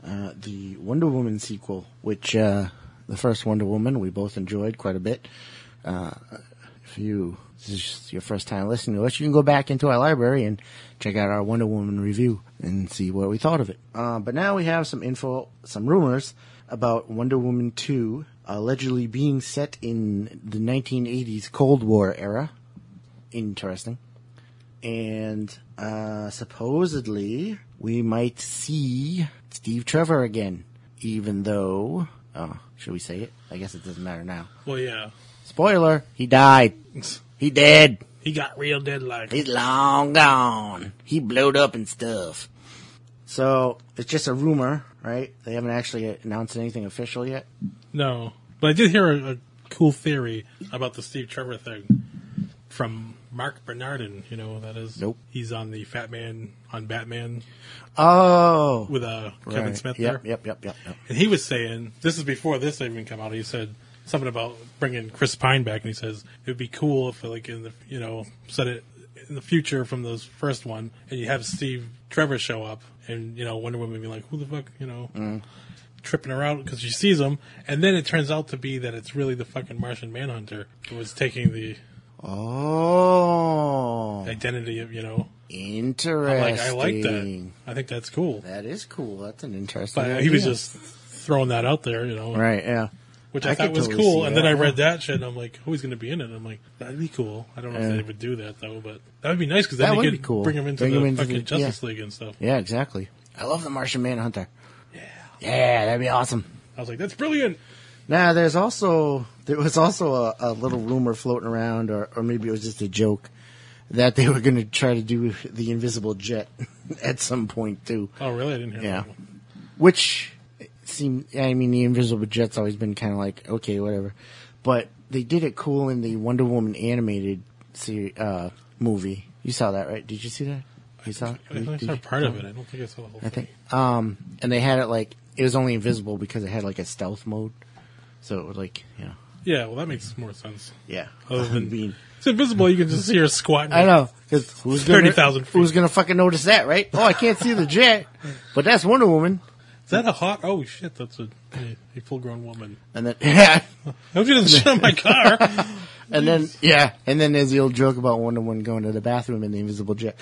uh, the Wonder Woman sequel, which uh, the first Wonder Woman we both enjoyed quite a bit. Uh, if you this is your first time listening to us, you can go back into our library and check out our Wonder Woman review and see what we thought of it. Uh, but now we have some info, some rumors about Wonder Woman two allegedly being set in the nineteen eighties Cold War era. Interesting. And uh, supposedly we might see Steve Trevor again, even though, oh, should we say it? I guess it doesn't matter now. Well, yeah. Spoiler, he died. He dead. He got real dead like. He's long gone. He blowed up and stuff. So, it's just a rumor, right? They haven't actually announced anything official yet. No. But I did hear a, a cool theory about the Steve Trevor thing from Mark Bernardin, you know who that is? Nope. He's on the Fat Man on Batman Oh. with uh, Kevin right. Smith yep, there. Yep, yep, yep, yep. And he was saying, this is before this even come out, he said something about bringing Chris Pine back, and he says it would be cool if, like, in the, you know, set it in the future from those first one, and you have Steve Trevor show up, and, you know, Wonder Woman be like, who the fuck, you know, mm. tripping her out because she sees him, and then it turns out to be that it's really the fucking Martian Manhunter who was taking the Oh. identity of, you know. Interesting. I'm like, I like that. I think that's cool. That is cool. That's an interesting But idea. he was just throwing that out there, you know. Right, yeah. Which I, I thought could was totally cool. see And that, then I yeah. read that shit, and I'm like, oh, he's going to be in it. I'm like, that'd be cool. I don't know Yeah. if they would do that, though, but that would be nice, because then That you would could be cool. bring him into Bring the him into fucking the- Justice yeah. League and stuff. Yeah, exactly. I love the Martian Manhunter. Yeah. Yeah, that'd be awesome. I was like, that's brilliant. Now, there's also, there was also a, a little rumor floating around, or, or maybe it was just a joke, that they were going to try to do the Invisible Jet at some point, too. Oh, really? I didn't hear Yeah. that one. Which seemed, I mean, the Invisible Jet's always been kind of like, okay, whatever. But they did it cool in the Wonder Woman animated series, uh, movie. You saw that, right? Did you see that? You saw it? I think I Did saw you- part of it. I don't think I saw the whole I thing. think. Um, and they had it like, it was only invisible because it had like a stealth mode. So it would like, you know. Yeah, well, that makes more sense. Yeah. Other than being, it's invisible, you can just see her squatting. I know. Cause who's thirty gonna, thousand feet. who's gonna fucking notice that, right? Oh, I can't see the jet, but that's Wonder Woman. Is that a hot? Oh shit, that's a, a, a full-grown woman. And then, yeah. I hope she doesn't shit on my car. And then, yeah. And then there's the old joke about Wonder Woman going to the bathroom in the invisible jet.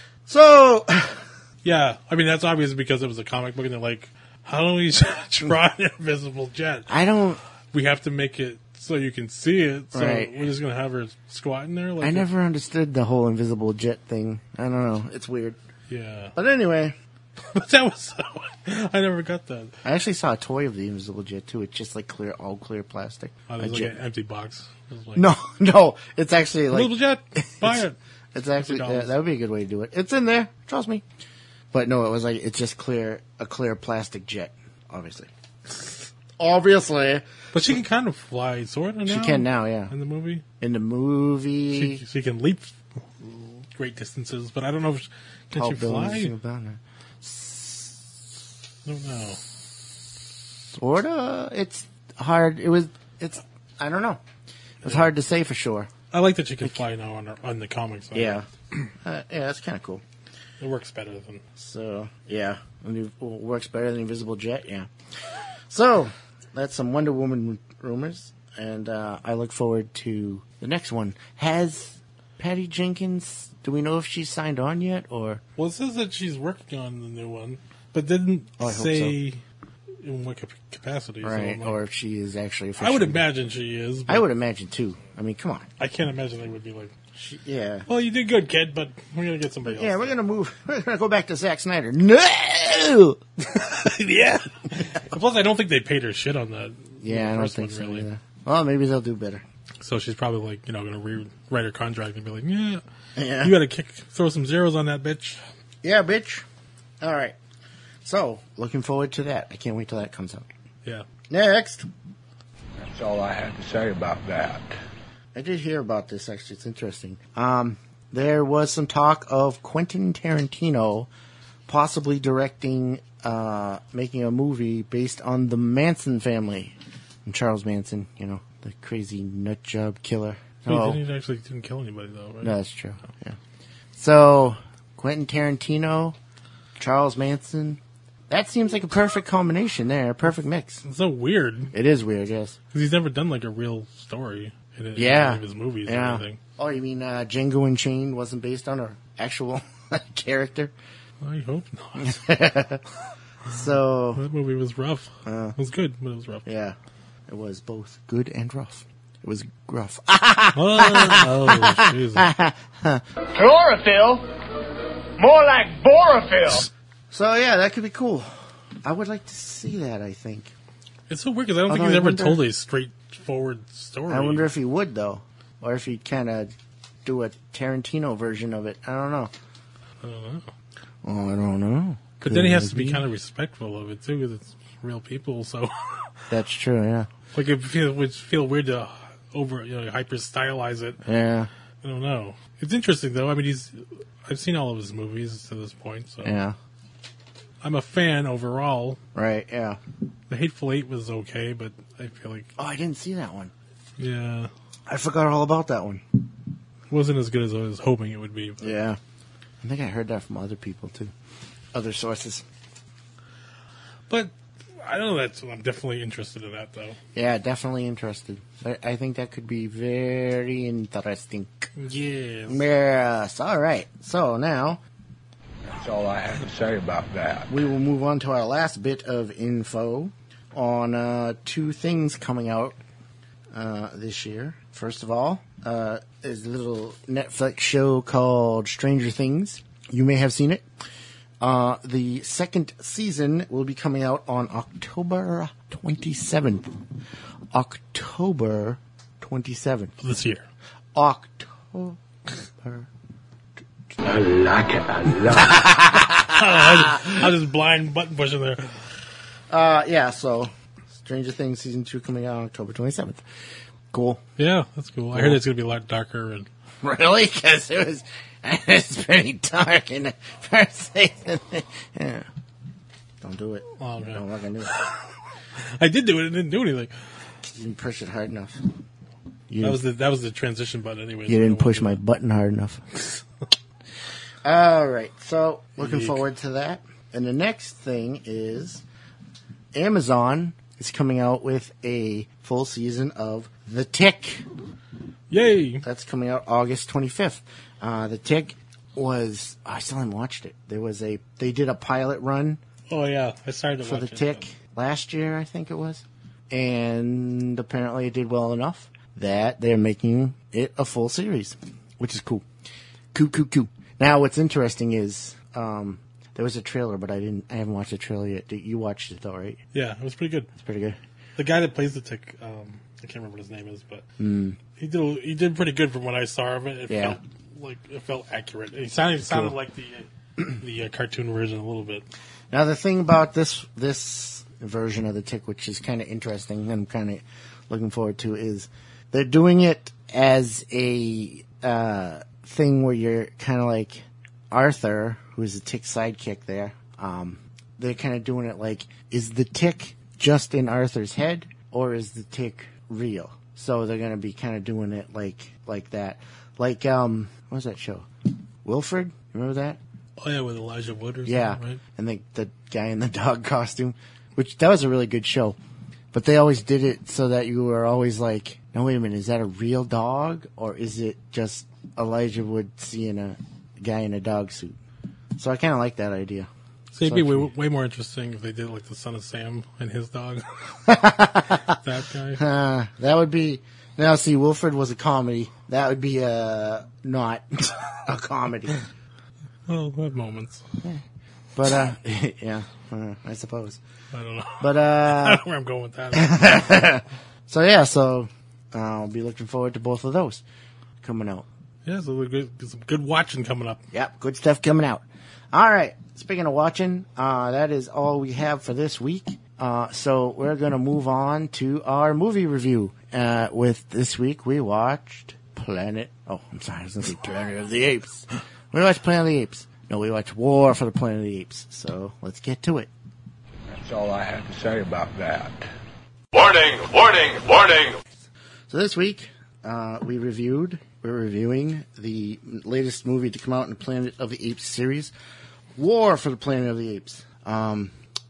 So, Yeah, I mean, that's obvious because it was a comic book, and they're like, how do we try an invisible jet? I don't, We have to make it so you can see it, so Right. we're just going to have her squatting there? Like I never understood the whole invisible jet thing. I don't know. It's weird. Yeah. But anyway, But that was so... I never got that. I actually saw a toy of the invisible jet too. It's just like clear, all clear plastic. Oh, A there's like jet. an empty box. It was like, No, no. It's actually like, Little jet, buy it. it's actually, fifty dollars. yeah, that would be a good way to do it. It's in there. Trust me. But no, it was like, it's just clear, a clear plastic jet, obviously. Obviously. But she can kind of fly, sort of now. She can now, yeah. In the movie. In the movie. She, she can leap great distances, but I don't know if... Can Tall she buildings, fly? single bound. I don't know. Sorta. It's hard. It was, it's, I don't know. It's hard to say for sure. I like that she can fly now on, her, on the comics. though. Yeah. Uh, yeah, that's kind of cool. It works better than... So, yeah. And it works better than Invisible Jet, yeah. So, that's some Wonder Woman rumors. And uh, I look forward to the next one. Has Patty Jenkins, do we know if she's signed on yet? Or Well, it says that she's working on the new one, but didn't Oh, I hope say in what cap- capacity. so right, I'm like- or if she is actually officially. I would imagine she is. But I would imagine, too. I mean, come on. I can't imagine they would be like, She, yeah. well, you did good, kid, but we're going to get somebody else. Yeah, we're going to move. We're going to go back to Zack Snyder. No! yeah. Plus, I don't think they paid her shit on that. Yeah, I don't first think one, so really. either. Well, maybe they'll do better. So she's probably like, you know, going to rewrite her contract and be like, yeah, Yeah. you got to kick, throw some zeros on that bitch. Yeah, bitch. All right. So, looking forward to that. I can't wait till that comes out. Yeah. Next. That's all I had to say about that. I did hear about this, actually. It's interesting. Um, there was some talk of Quentin Tarantino possibly directing, uh, making a movie based on the Manson family. And Charles Manson, you know, the crazy nut job killer. He Oh, didn't actually didn't kill anybody, though, right? no, that's true. Yeah. So, Quentin Tarantino, Charles Manson, that seems like a perfect combination there, a perfect mix. It's so weird. It is weird, yes. Because he's never done like a real story in, in Yeah. any of his movies Yeah. or anything. Oh, you mean uh, Django Unchained wasn't based on an actual character? I hope not. So, That movie was rough. Uh. it was good, but it was rough. yeah, it was both good and rough. It was gruff. oh, oh, Jesus. Chlorophyll? More like borophyll. So, yeah, that could be cool. I would like to see that, I think. It's so weird because I don't Although think he's I ever wonder- told a straightforward story. I wonder if he would, though. Or if he'd kind of do a Tarantino version of it. I don't know. I don't know. Oh, I don't know. But then he has to Could be be. kind of respectful of it too, because it's real people. So, That's true, yeah. like, it feel, would feel weird to over, you know, hyper stylize it. Yeah, I don't know. It's interesting though. I mean, he's I've seen all of his movies to this point, so yeah. I'm a fan overall. Right, yeah. The Hateful Eight was okay, but I feel like Oh, I didn't see that one. yeah, I forgot all about that one. it wasn't as good as I was hoping it would be. But. Yeah. I think I heard that from other people, too. Other sources. But I don't know. That's I'm definitely interested in that though. Yeah, definitely interested. I, I think that could be very interesting. Yes. Yes, all right. So now That's all I have to say about that. we will move on to our last bit of info on uh, two things coming out uh, this year. First of all, uh, is a little Netflix show called Stranger Things. You may have seen it. Uh, the second season will be coming out on October twenty-seventh. October twenty-seventh. This year. October. I like it a lot. I was just blind button pushing there. Uh, yeah, so Stranger Things season two coming out on October twenty-seventh. Cool. Yeah, that's cool. I heard it's gonna be a lot darker and Really? Because it was, it's pretty dark in the first season. Yeah. Don't do it. Oh, okay. Don't fucking do it. I did do it. It didn't do anything. You didn't push it hard enough. You, That was the that was the transition button anyway. you didn't push my button hard enough. All right. So, looking Yeek. forward to that. And the next thing is Amazon is coming out with a full season of The Tick. Yay! That's coming out August twenty-fifth. Uh, The Tick was, I still haven't watched it. There was a, they did a pilot run Oh yeah, I started to for watch The it, Tick last year, I think it was. And apparently it did well enough that they're making it a full series, which is cool. Cool, cool, cool. Now, what's interesting is, um, there was a trailer, but I didn't, I haven't watched the trailer yet. Did- You watched it though, right? Yeah, it was pretty good. It's pretty good. The guy that plays the Tick, um, I can't remember what his name is, but Mm. he did he did pretty good from what I saw of it. It Yeah. felt like it felt accurate. It sounded it sounded Cool. like the the uh, cartoon version a little bit. Now, the thing about this this version of The Tick, which is kind of interesting and I'm kind of looking forward to, is they're doing it as a uh, thing where you're kind of like Arthur, who's the Tick sidekick there. Um, they're kind of doing it like, is the Tick just in Arthur's head, or is the Tick real? So they're going to be kind of doing it like like that. Like, um, what was that show? Wilfred? Remember that? Oh yeah, with Elijah Wood or Yeah, something, right? and the the guy in the dog costume, which that was a really good show. But they always did it so that you were always like, no, wait a minute, is that a real dog, or is it just Elijah Wood seeing a guy in a dog suit? So I kind of like that idea. So it'd be So- way, way more interesting if they did like the Son of Sam and his dog. That guy. Uh, that would be, now see, Wilfred was a comedy. That would be uh, not a comedy. Well, we have moments. But, uh, yeah, uh, I suppose. I don't know. But, I uh, don't know where I'm going with that. so yeah, so uh, I'll be looking forward to both of those coming out. Yeah, so we're good, some good watching coming up. Yep, good stuff coming out. All right, speaking of watching, uh, that is all we have for this week. Uh, so we're going to move on to our movie review. Uh, with this week, we watched Planet, oh, I'm sorry, I was going to say Planet of the Apes. We watched Planet of the Apes. No, we watched War for the Planet of the Apes. So let's get to it. That's all I have to say about that. Warning, warning, warning. So this week, uh, we reviewed, we're reviewing the latest movie to come out in the Planet of the Apes series, War for the Planet of the Apes. Um,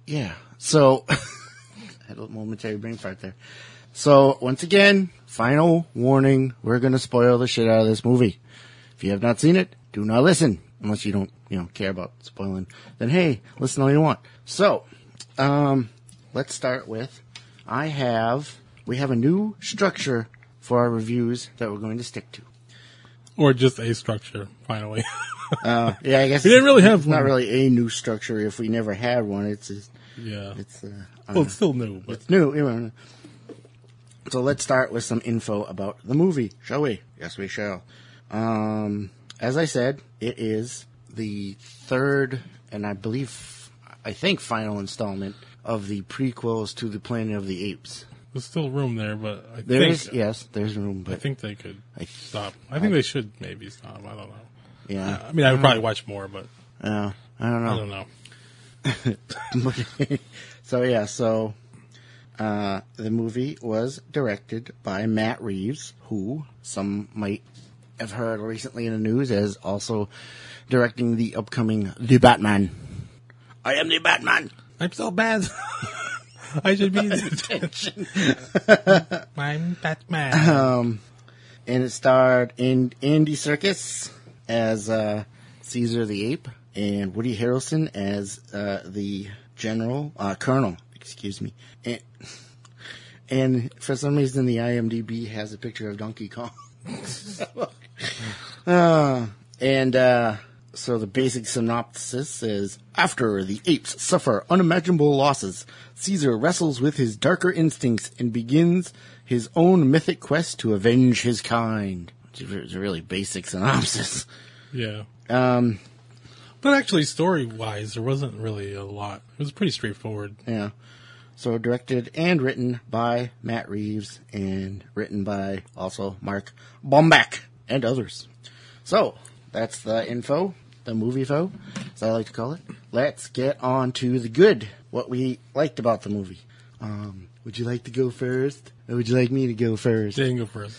yeah. So, I had a momentary brain fart there. So, once again, final warning, we're going to spoil the shit out of this movie. If you have not seen it, do not listen. Unless you don't, you know, care about spoiling. Then, hey, listen all you want. So, um, let's start with, I have, we have a new structure for our reviews that we're going to stick to. Or just a structure, finally. Uh, yeah, I guess we didn't really have it's one. not really a new structure if we never had one. It's, just, Yeah. it's, uh, I Well, don't it's still new, but It's new. You know. So let's start with some info about the movie, shall we? Yes, we shall. Um, as I said, it is the third and I believe, I think, final installment of the prequels to the Planet of the Apes. there's still room there, but I There think, is, yes, there's room, but I think they could I- stop. I think they should maybe stop. I don't know. yeah, I mean, I would probably watch more, but uh, I don't know. I don't know. So yeah, so uh, the movie was directed by Matt Reeves, who some might have heard recently in the news as also directing the upcoming The Batman. I am the Batman. I'm so bad. I should be in detention. I'm Batman. Um, and it starred in Andy Serkis as uh, Caesar the Ape and Woody Harrelson as uh, the General uh, Colonel. Excuse me. And, and for some reason, the IMDb has a picture of Donkey Kong. uh, and uh, so the basic synopsis is: after the apes suffer unimaginable losses, Caesar wrestles with his darker instincts and begins his own mythic quest to avenge his kind. Which is a really basic synopsis. Yeah. Um, But actually, story-wise, there wasn't really a lot. It was pretty straightforward. yeah. So directed and written by Matt Reeves and written by also Mark Bomback and others. So that's the info, the movie info, as I like to call it. Let's get on to the good, what we liked about the movie. Um, would you like to go first? Or would you like me to go first? They can go first.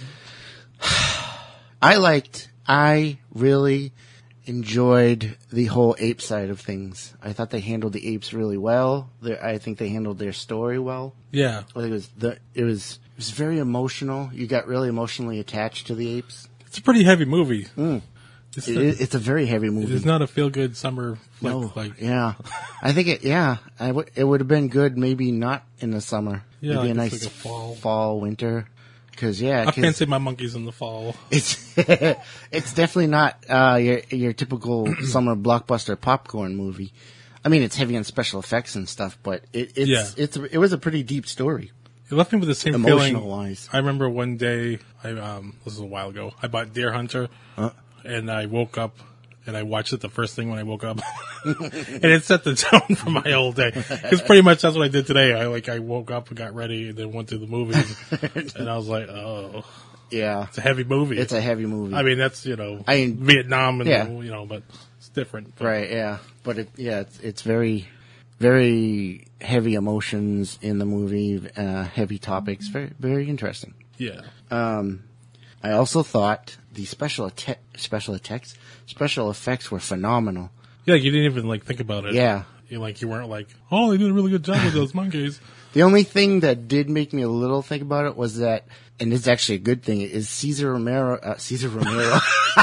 I liked, I really enjoyed the whole ape side of things. I thought they handled the apes really well. Their, I think they handled their story well. Yeah. I think it was the it was it was very emotional. You got really emotionally attached to the apes. It's a pretty heavy movie. Mm. It's, It a, is, it's a very heavy movie. it's not a feel-good summer flick. No, Like, yeah, I think it. Yeah, I w- it would have been good. Maybe not in the summer. Yeah, maybe a like nice it's like a fall. fall, winter. Because yeah, I 'cause fancy my monkeys in the fall. it's it's definitely not uh, your your typical summer blockbuster popcorn movie. I mean, it's heavy on special effects and stuff, but it, it's Yeah. it's it was a pretty deep story, It left me with the same emotional feeling. wise. I remember one day, I um, this was a while ago, I bought Deer Hunter, Uh. and I woke up, and I watched it the first thing when I woke up. And it set the tone for my whole day. Because pretty much that's what I did today. I like I woke up and got ready, and then went to the movies, and I was like, oh, Yeah, it's a heavy movie. it's a heavy movie. I mean, that's, you know, I mean, Vietnam and, yeah. you know, but it's different. But right? Yeah, but it yeah, it's it's very very heavy emotions in the movie, uh, heavy topics, very very interesting. Yeah. Um, I also thought the special atte- special effects special effects were phenomenal. Yeah, you didn't even, like, think about it. Yeah. You, like, you weren't like, oh, they did a really good job with those monkeys. The only thing that did make me a little think about it was that, and it's actually a good thing, is Caesar Romero, uh, Caesar Romero.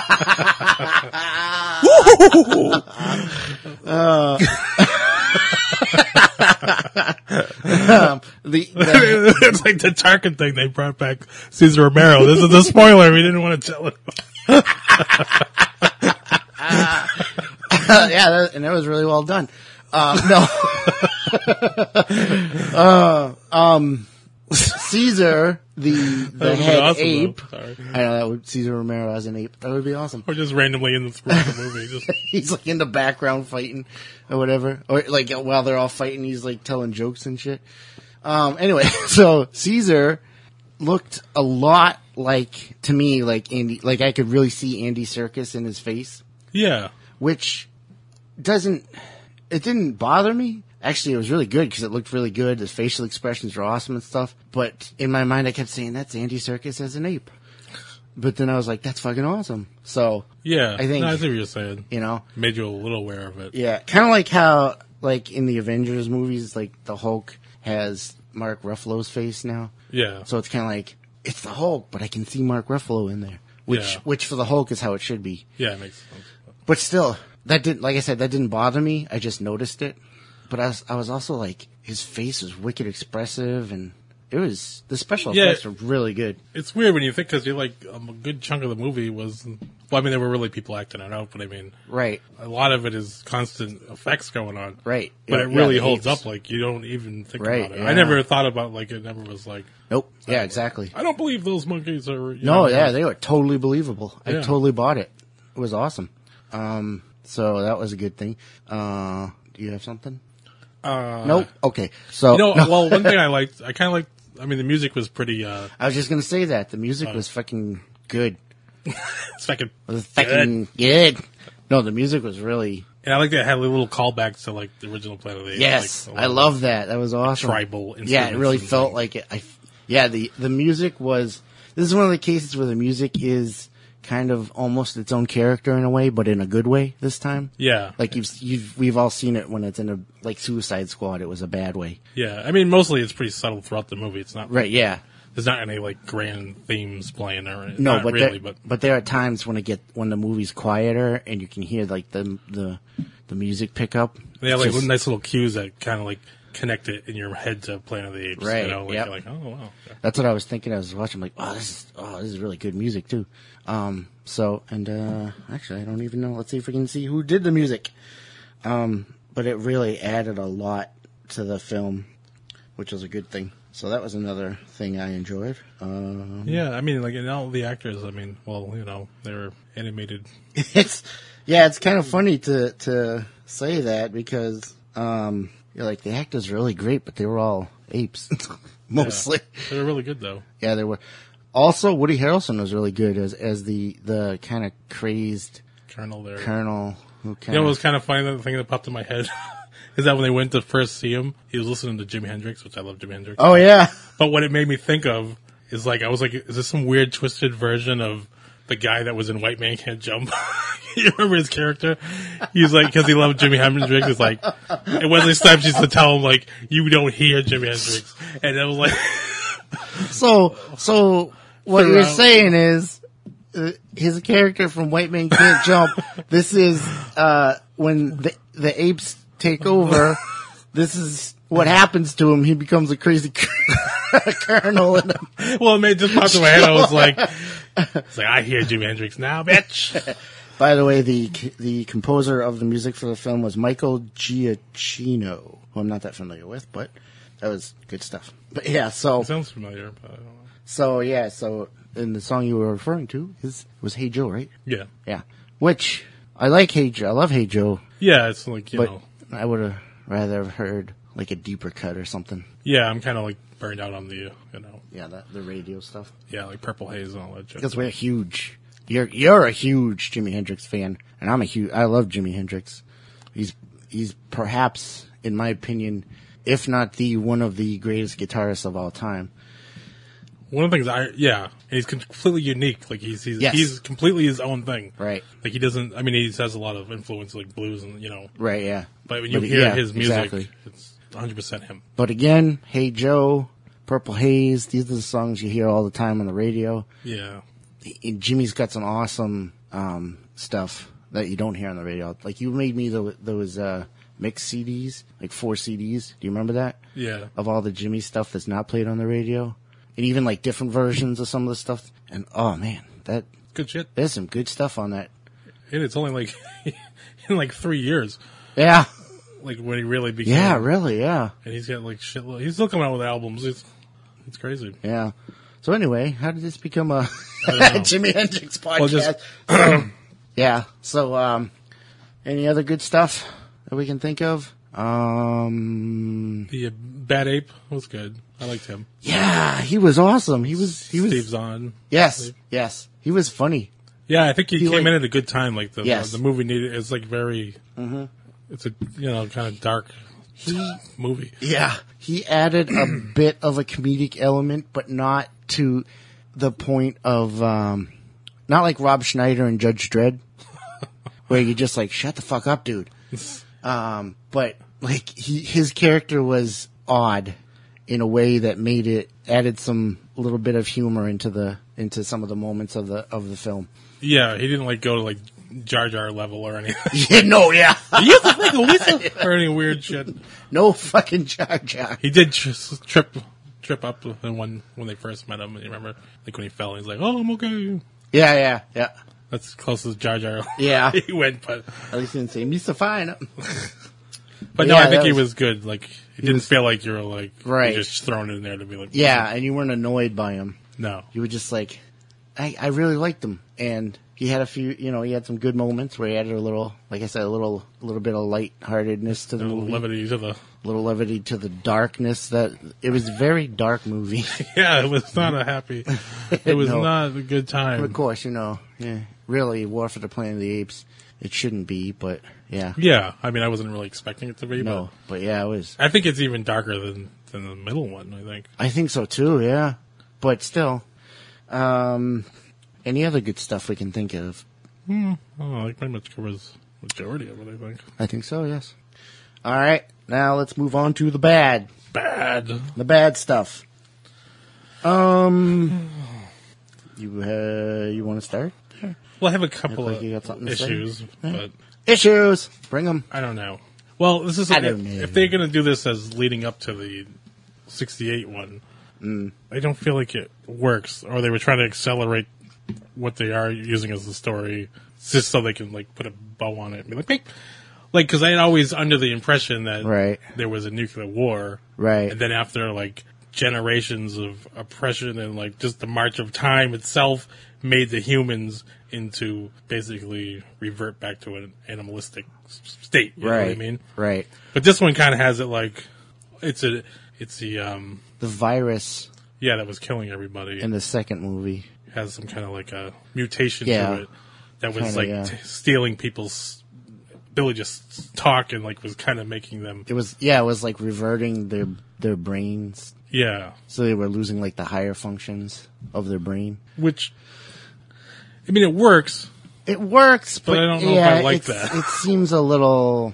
uh, um, the, the It's like the Tarkin thing. They brought back Cesar Romero. This is a spoiler. We didn't want to tell it. yeah, that, and that was really well done. Um, no, uh, um, Caesar, the the That would be head awesome, ape. though. Sorry. I know that would Caesar Romero as an ape. That would be awesome. Or just randomly in the screen of the movie. Just, He's like in the background fighting or whatever. Or like while they're all fighting, he's like telling jokes and shit. Um, anyway, so Caesar looked a lot like, to me, like Andy, like I could really see Andy Serkis in his face, yeah. which doesn't, it didn't bother me. Actually, it was really good because it looked really good. His facial expressions were awesome and stuff. But in my mind, I kept saying, that's Andy Serkis as an ape. But then I was like, that's fucking awesome. So, Yeah. I think- No, I see what you're saying. you know, Made you a little aware of it. yeah, kind of like how like in the Avengers movies, like the Hulk has Mark Ruffalo's face now. Yeah. So it's kind of like, it's the Hulk, but I can see Mark Ruffalo in there. Which, Yeah. which for the Hulk is how it should be. Yeah, it makes sense. But still, that didn't, like I said, that didn't bother me. I just noticed it. But I was, I was also like, his face was wicked expressive, and it was, the special Yeah. effects were really good. It's weird when you think, because you're like, um, a good chunk of the movie was, well, I mean, there were really people acting it out, but I mean, Right, a lot of it is constant effects going on. right. But it Yeah, really the holds apes. up, like, you don't even think Right, about it. yeah. I never thought about, like, it never was like, Nope. Yeah, exactly. I don't believe those monkeys are, you No, know, yeah, they were totally believable. I Yeah. totally bought it. It was awesome. Um, so that was a good thing. Uh, do you have something? Uh, Nope. Okay. So, You know, no. well, one thing I liked, I kind of liked, I mean, the music was pretty, uh, I was just gonna say that the music Uh, was fucking good. it's fucking, It was fucking good. No, the music was really and I like that it had little callbacks to, like, the original Planet of the Apes. yes. like, I love that. That was awesome. tribal Yeah, it instruments really and felt things. like it. I, yeah, the the music was. This is one of the cases where the music is kind of almost its own character in a way, but in a good way this time. Yeah. Like you've you've we've all seen it when it's in a like Suicide Squad. It was a bad way. Yeah. I mean, mostly it's pretty subtle throughout the movie. It's not, Right? Yeah. there's not any, like, grand themes playing or, No, not but really, there, but, but there are times when it get when the movie's quieter and you can hear like the the the music pick up. they have, like, Just- nice little cues that kind of, like, connect it in your head to Planet of the Apes. Right, You know, like, yep. you're like, oh, wow. Yeah. That's what I was thinking. I was watching. I'm like, oh, this is oh, this is really good music too. Um, so and uh, actually, I don't even know. Let's see if we can see who did the music. Um, but it really added a lot to the film, which was a good thing. So that was another thing I enjoyed. Um, Yeah, I mean, like, and all the actors, I mean, well, you know, they're animated. it's yeah, it's kind of funny to to say that because um, you're like the actors are really great, but they were all apes mostly. They're really good, though. Yeah, there were. Also, Woody Harrelson was really good as as the the kind of crazed Colonel there. colonel who kind You know, of it was kind of funny, the thing that popped in my head is that when they went to first see him, he was listening to Jimi Hendrix, which I love Jimi Hendrix. oh yeah, But what it made me think of is, like, I was like, is this some weird twisted version of the guy that was in White Man Can't Jump? You remember his character? He's like, because he loved Jimi Hendrix, it's like, and Wesley Snipes used to tell him, like, you don't hear Jimi Hendrix. And it was like, so so what you're Throughout. saying is uh, his character from White Man Can't Jump. This is uh when the the apes take over. This is what happens to him. He becomes a crazy colonel. And well, it made just popped in my head. I was like, it's like, I hear Jimi Hendrix now, bitch. by the way, the the composer of the music for the film was Michael Giacchino, who I'm not that familiar with, but that was good stuff. But yeah, so It sounds familiar, but I don't know. so yeah, so and the song you were referring to is was Hey Joe, right? Yeah. Yeah, which I like Hey Joe. I love Hey Joe, Yeah, it's like, you but know, I would have rather heard like a deeper cut or something. yeah, I'm kind of like burned out on the, uh, you know, Yeah, that, the radio stuff. yeah, like Purple Haze and all that shit. Because we're huge. You're you're a huge Jimi Hendrix fan, and I'm a huge. I love Jimi Hendrix. He's he's perhaps, in my opinion, if not the one of the greatest guitarists of all time. One of the things I, yeah, and he's completely unique. Like he's he's, Yes. he's completely his own thing. Right. Like he doesn't. I mean, he has a lot of influence, like blues and you know. Right. Yeah. But when you But, hear yeah, his music, exactly. it's one hundred percent him. But again, Hey Joe, Purple Haze. These are the songs you hear all the time on the radio. Yeah. And Jimmy's got some awesome um, stuff that you don't hear on the radio. Like you made me the, those uh, mix C Ds, like four C Ds. Do you remember that? Yeah. Of all the Jimmy stuff that's not played on the radio, and even like different versions of some of the stuff. And oh man, that Good shit. there's some good stuff on that. And it's only like in like three years, Yeah, like when he really became. yeah, really, yeah, And he's got like shit. He's still coming out with albums. It's it's crazy. yeah. So anyway, how did this become a don't know. Jimi Hendrix podcast? Well, just- so, yeah. So, um, any other good stuff that we can think of? Um, The uh, Bad Ape was good. I liked him. yeah, he was awesome. He was, he was, Steve Zahn. yes, yes, he was funny. Yeah, I think he, He, came like- in at a good time. Like the Yes. the, the movie needed. It's like very. It's a you know kind of dark movie. Yeah, he added a bit of a comedic element, but not to the point of, um, not like Rob Schneider and Judge Dredd, where you're just like, shut the fuck up, dude. Um, but like he his character was odd in a way that made it added some little bit of humor into the into some of the moments of the of the film. Yeah, he didn't like go to like Jar Jar level or anything. Yeah, no, yeah, He used to think Lisa or any weird shit. no fucking Jar Jar. He did tr- trip trip up in one when they first met him. You remember, like when he fell, he's like, "Oh, I'm okay." Yeah, yeah, yeah, That's as close as Jar Jar. Yeah. he went, but at least he didn't say Mister Fine. but no, yeah, I think that he was- was good. Like it didn't was- feel like you were like Right. you're just thrown in there to be like, Yeah, and you weren't annoyed by him. no, You were just like, I, I really liked him, and he had a few, you know, he had some good moments where he added a little, like I said, a little, a little bit of lightheartedness to the no movie, levity to the. a little levity to the darkness. That it was a very dark movie. Yeah, it was not a happy. It was No. not a good time. Of course, you know, yeah, really, War for the Planet of the Apes. It shouldn't be, but yeah, Yeah, I mean, I wasn't really expecting it to be. no, but yeah, it was. but I think it's even darker than than the middle one. I think. I think so too. Yeah, but still, um, any other good stuff we can think of? Oh, like pretty much covers majority of it. I think. I think so. Yes. All right, now let's move on to the bad. Bad. The bad stuff. Um, you uh, you want to start? Well, I have a couple Look like of you got something to say. issues, but Issues. Bring them. I don't know. Well, this is I if, don't know. if they're going to do this as leading up to the sixty-eight one. Mm. I don't feel like it works, or they were trying to accelerate what they are using as the story, just so they can like put a bow on it and be like, "Hey." Like, because I had always under the impression that Right. there was a nuclear war, Right. and then after like generations of oppression and like just the march of time itself made the humans into basically revert back to an animalistic s- state. You know what I Right. mean? Right. But this one kind of has it like it's a it's the um The virus yeah that was killing everybody. in the second movie. has some kind of like a mutation Yeah. to it that was Kinda, like yeah. t- stealing people's ability to s- talk and like was kind of making them It was yeah, it was like reverting their their brains, yeah, so they were losing like the higher functions of their brain. which I mean it works. It works, but, But I don't know if yeah, I like it's- that. It seems a little,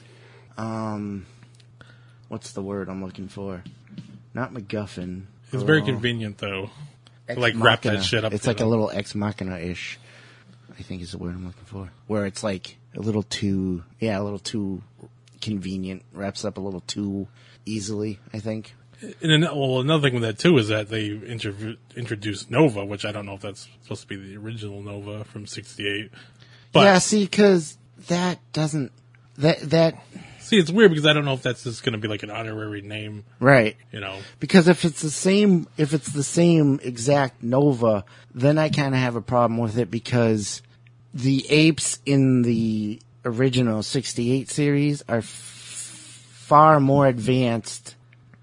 um, what's the word I'm looking for? Not MacGuffin. It's very Oh. convenient though. Ex like wrap that machina. shit up. It's you like a know? little ex machina ish. I think is the word I'm looking for. Where it's like a little too, yeah, a little too convenient. Wraps up a little too easily. I think. And then, well, another thing with that too is that they interv- introduced Nova, which I don't know if that's supposed to be the original Nova from sixty-eight. But yeah, see, because that doesn't that that see, it's weird because I don't know if that's just going to be like an honorary name, right. you know. Because if it's the same, if it's the same exact Nova, then I kind of have a problem with it because the apes in the original sixty-eight series are f- far more advanced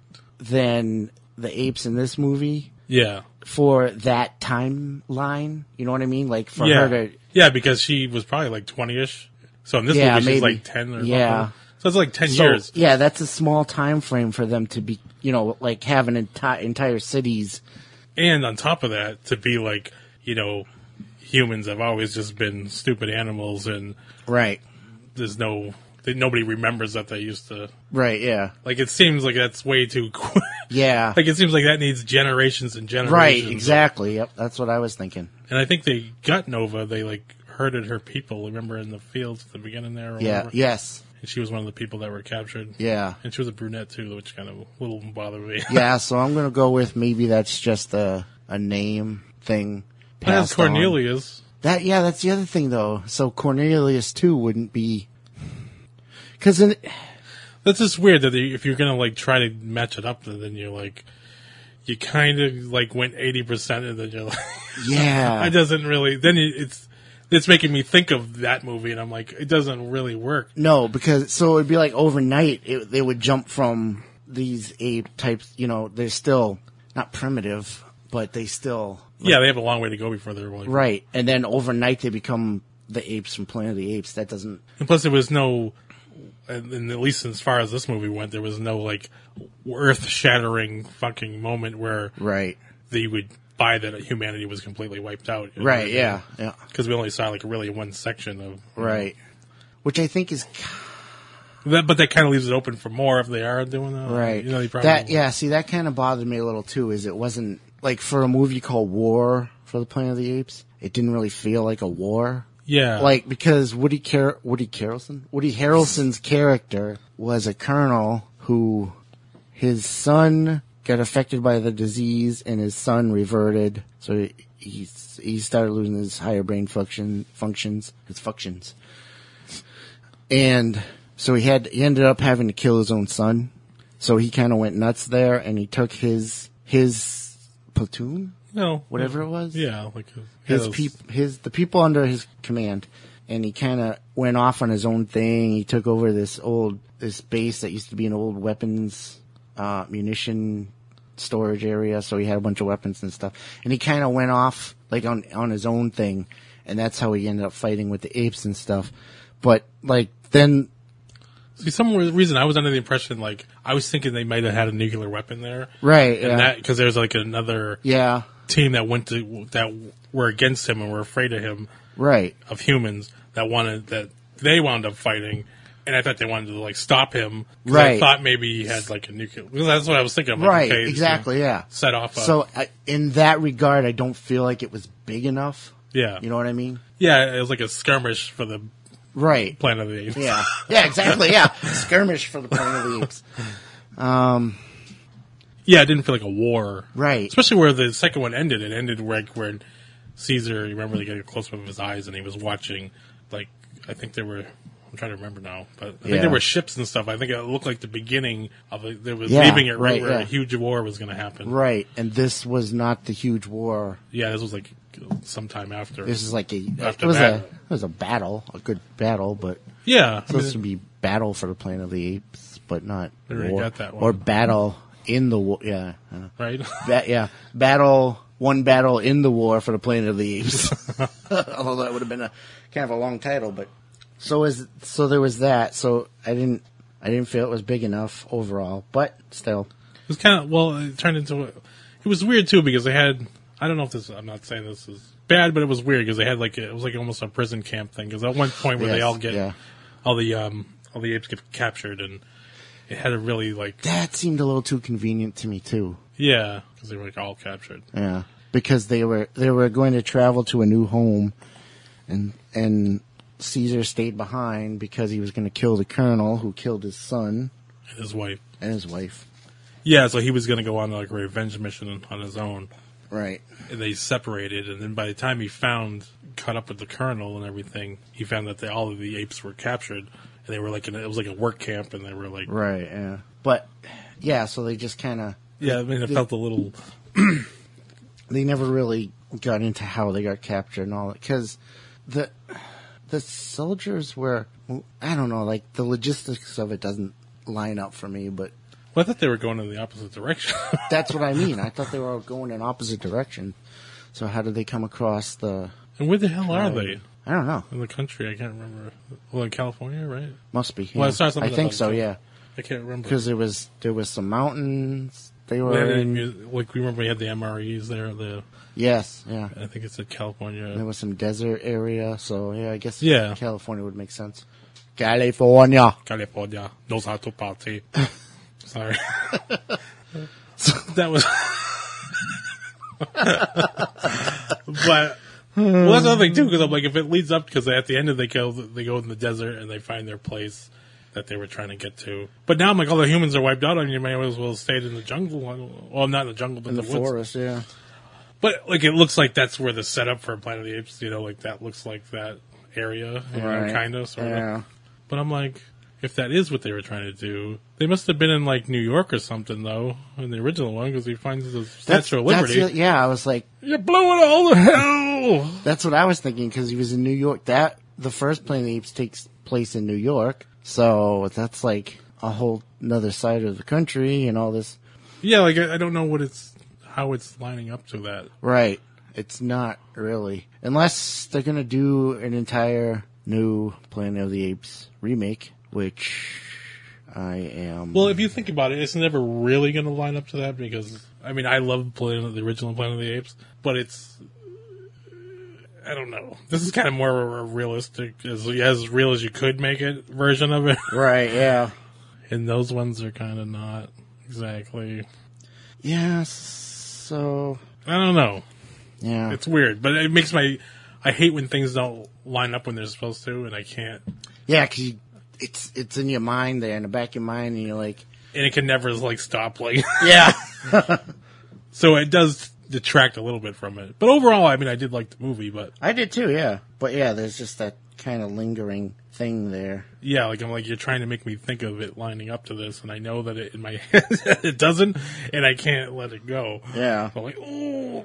than the apes in this movie Yeah, for that timeline. You know what I mean? Like for yeah, her to, yeah, because she was probably like twenty-ish. So in this Yeah, movie, she's maybe. like ten or Yeah. something. So it's like ten so, years. yeah, that's a small time frame for them to be, you know, like have an enti- entire cities. And on top of that, to be like, you know, humans have always just been stupid animals, and Right. there's no, that nobody remembers that they used to. Right. Yeah. Like, it seems like that's way too quick. Yeah. Like, it seems like that needs generations and generations. Right, of- exactly. Yep, that's what I was thinking. and I think they got Nova. They, like, herded her people, remember, in the fields at the beginning there? Or Yeah. whatever? Yes. And she was one of the people that were captured. Yeah. And she was a brunette, too, which kind of a little bothered me. Yeah. So I'm gonna go with maybe that's just a a name thing. That's passed on. Cornelius. That yeah, that's the other thing though. So Cornelius too wouldn't be because in That's just weird that they, if you're gonna like try to match it up, then you're like, you kind of like went eighty percent, and then you're like, yeah, it doesn't really. Then it- it's it's making me think of that movie, and I'm like, it doesn't really work. no, because so it'd be like overnight it, they would jump from these ape types. You know, they're still not primitive, but they still Yeah, they have a long way to go before they're like right. And then overnight they become the apes from Planet of the Apes. That doesn't And plus, there was no, and and at least as far as this movie went, there was no like earth-shattering fucking moment where right, they would buy that humanity was completely wiped out. you know? right, yeah, yeah. Because we only saw like really one section of Right. Which I think is That, but that kind of leaves it open for more if they are doing that. Right. You know, they probably That yeah. See, that kind of bothered me a little too. Is it wasn't like for a movie called War for the Planet of the Apes. It didn't really feel like a war. Yeah. Like because Woody Car- Woody Harrelson Woody Harrelson's character was a colonel who his son got affected by the disease and his son reverted. So he he, he started losing his higher brain function functions his functions. And so he had he ended up having to kill his own son. So he kind of went nuts there, and he took his his platoon, no, whatever it was, yeah, like his those- peop his the people under his command, and he kind of went off on his own thing. He took over this old this base that used to be an old weapons uh, munition storage area. So he had a bunch of weapons and stuff, and he kind of went off like on on his own thing, and that's how he ended up fighting with the apes and stuff. But like then. See, some reason I was under the impression, like, I was thinking they might have had a nuclear weapon there. Right, and yeah. that, because there's like another Yeah, team that went to, that were against him and were afraid of him, right. of humans, that wanted, that they wound up fighting. And I thought they wanted to, like, stop him. 'Cause I Right. thought maybe he had, like, a nuclear, well, that's what I was thinking. I'm like, Right, okay, exactly, so yeah. Set off a, So I, in that regard, I don't feel like it was big enough. yeah. You know what I mean? Yeah, it was like a skirmish for the Right. Planet of the Apes. Yeah. Yeah, exactly, yeah. Skirmish for the Planet of the Apes. Um, Yeah, it didn't feel like a war. Right. Especially where the second one ended. It ended where, where Caesar, you remember they got a close-up of his eyes and he was watching, like, I think there were, I'm trying to remember now, but I think Yeah. there were ships and stuff. I think it looked like the beginning of it. They was Yeah, leaving it right, right, where yeah. a huge war was going to happen. right. And this was not the huge war. Yeah, this was like sometime after. This is like a, After it was that. a, it was a battle, a good battle, but yeah. I so this mean, would be battle for the Planet of the Apes, but not I already war. got that one. Or battle in the war, yeah. uh, right? Ba- yeah, battle, one battle in the war for the Planet of the Apes. Although that would have been a kind of a long title, but so is so there was that. So I didn't I didn't feel it was big enough overall, but still, It was kind of, well, it turned into, a, it was weird too because they had, I don't know if this, I'm not saying this is bad, but it was weird because they had like, a, it was like almost a prison camp thing because at one point where they Yes, all get, yeah. all the, um, all the apes get captured and it had a really like, that seemed a little too convenient to me too. yeah, because they were like all captured. Yeah, because they were they were going to travel to a new home, and and Caesar stayed behind because he was going to kill the colonel who killed his son And his wife. and his wife. Yeah, so he was going to go on like a revenge mission on his own. Right. And they separated, and then by the time he found, caught up with the colonel and everything, he found that they, all of the apes were captured, and they were like, in a, it was like a work camp, and they were like, Right. Yeah. But yeah, so they just kind of yeah, I mean, it felt a little, they never really got into how they got captured and all that because the the soldiers were I don't know like the logistics of it doesn't line up for me, but well, I thought they were going in the opposite direction. that's what I mean. I thought they were all going in opposite direction. So how did they come across the? And where the hell are they? I don't know. In the country, I can't remember. Well, in California, right? Must be. Well, I yeah. saw something I think about so. it. Yeah, I can't remember. because there was there was some mountains. They They were had in. any- like we remember we had the M R Es there. The Yes. Yeah. I think it said California. There was some desert area. So yeah, I guess Yeah. California would make sense. California. California knows how to party. Sorry, that was. But well, that's another thing too, because I'm like, if it leads up, because at the end of they go, they go in the desert and they find their place that they were trying to get to. But now I'm like, all the humans are wiped out, and you may as well have stayed in the jungle. Well, not in the jungle, but In in the, the, woods. forest. Yeah. But like, it looks like that's where the setup for Planet of the Apes. You know, like that looks like that area, Right. kind of, sort Yeah. of. But I'm like, if that is what they were trying to do, they must have been in like New York or something, though, in the original one, because he finds the Statue of Liberty. That's, yeah, I was like, You're blowing all the hell. that's what I was thinking because he was in New York. That the first Planet of the Apes takes place in New York, so that's like a whole another side of the country and all this. Yeah, like I I don't know what it's how it's lining up to that. Right. It's not really. Unless they're going to do an entire new Planet of the Apes remake, which I am. Well, if you think about it, it's never really going to line up to that because I mean I love Planet, the original Planet of the Apes, but it's I don't know. This is kind of more of a realistic, as, as real as you could make it version of it. Right, yeah. And those ones are kind of not exactly. Yeah, so... I don't know. Yeah. It's weird, but it makes my... I hate when things don't line up when they're supposed to, and I can't. Yeah, because it's, it's in your mind there, in the back of your mind, and you're like... And it can never, like, stop, like... Yeah. So it does detract a little bit from it. But overall, I mean, I did like the movie, but... I did too, yeah. But yeah, there's just that kind of lingering thing there. Yeah, like, I'm like, you're trying to make me think of it lining up to this, and I know that it, in my head, it doesn't, and I can't let it go. Yeah. So I'm like, oh...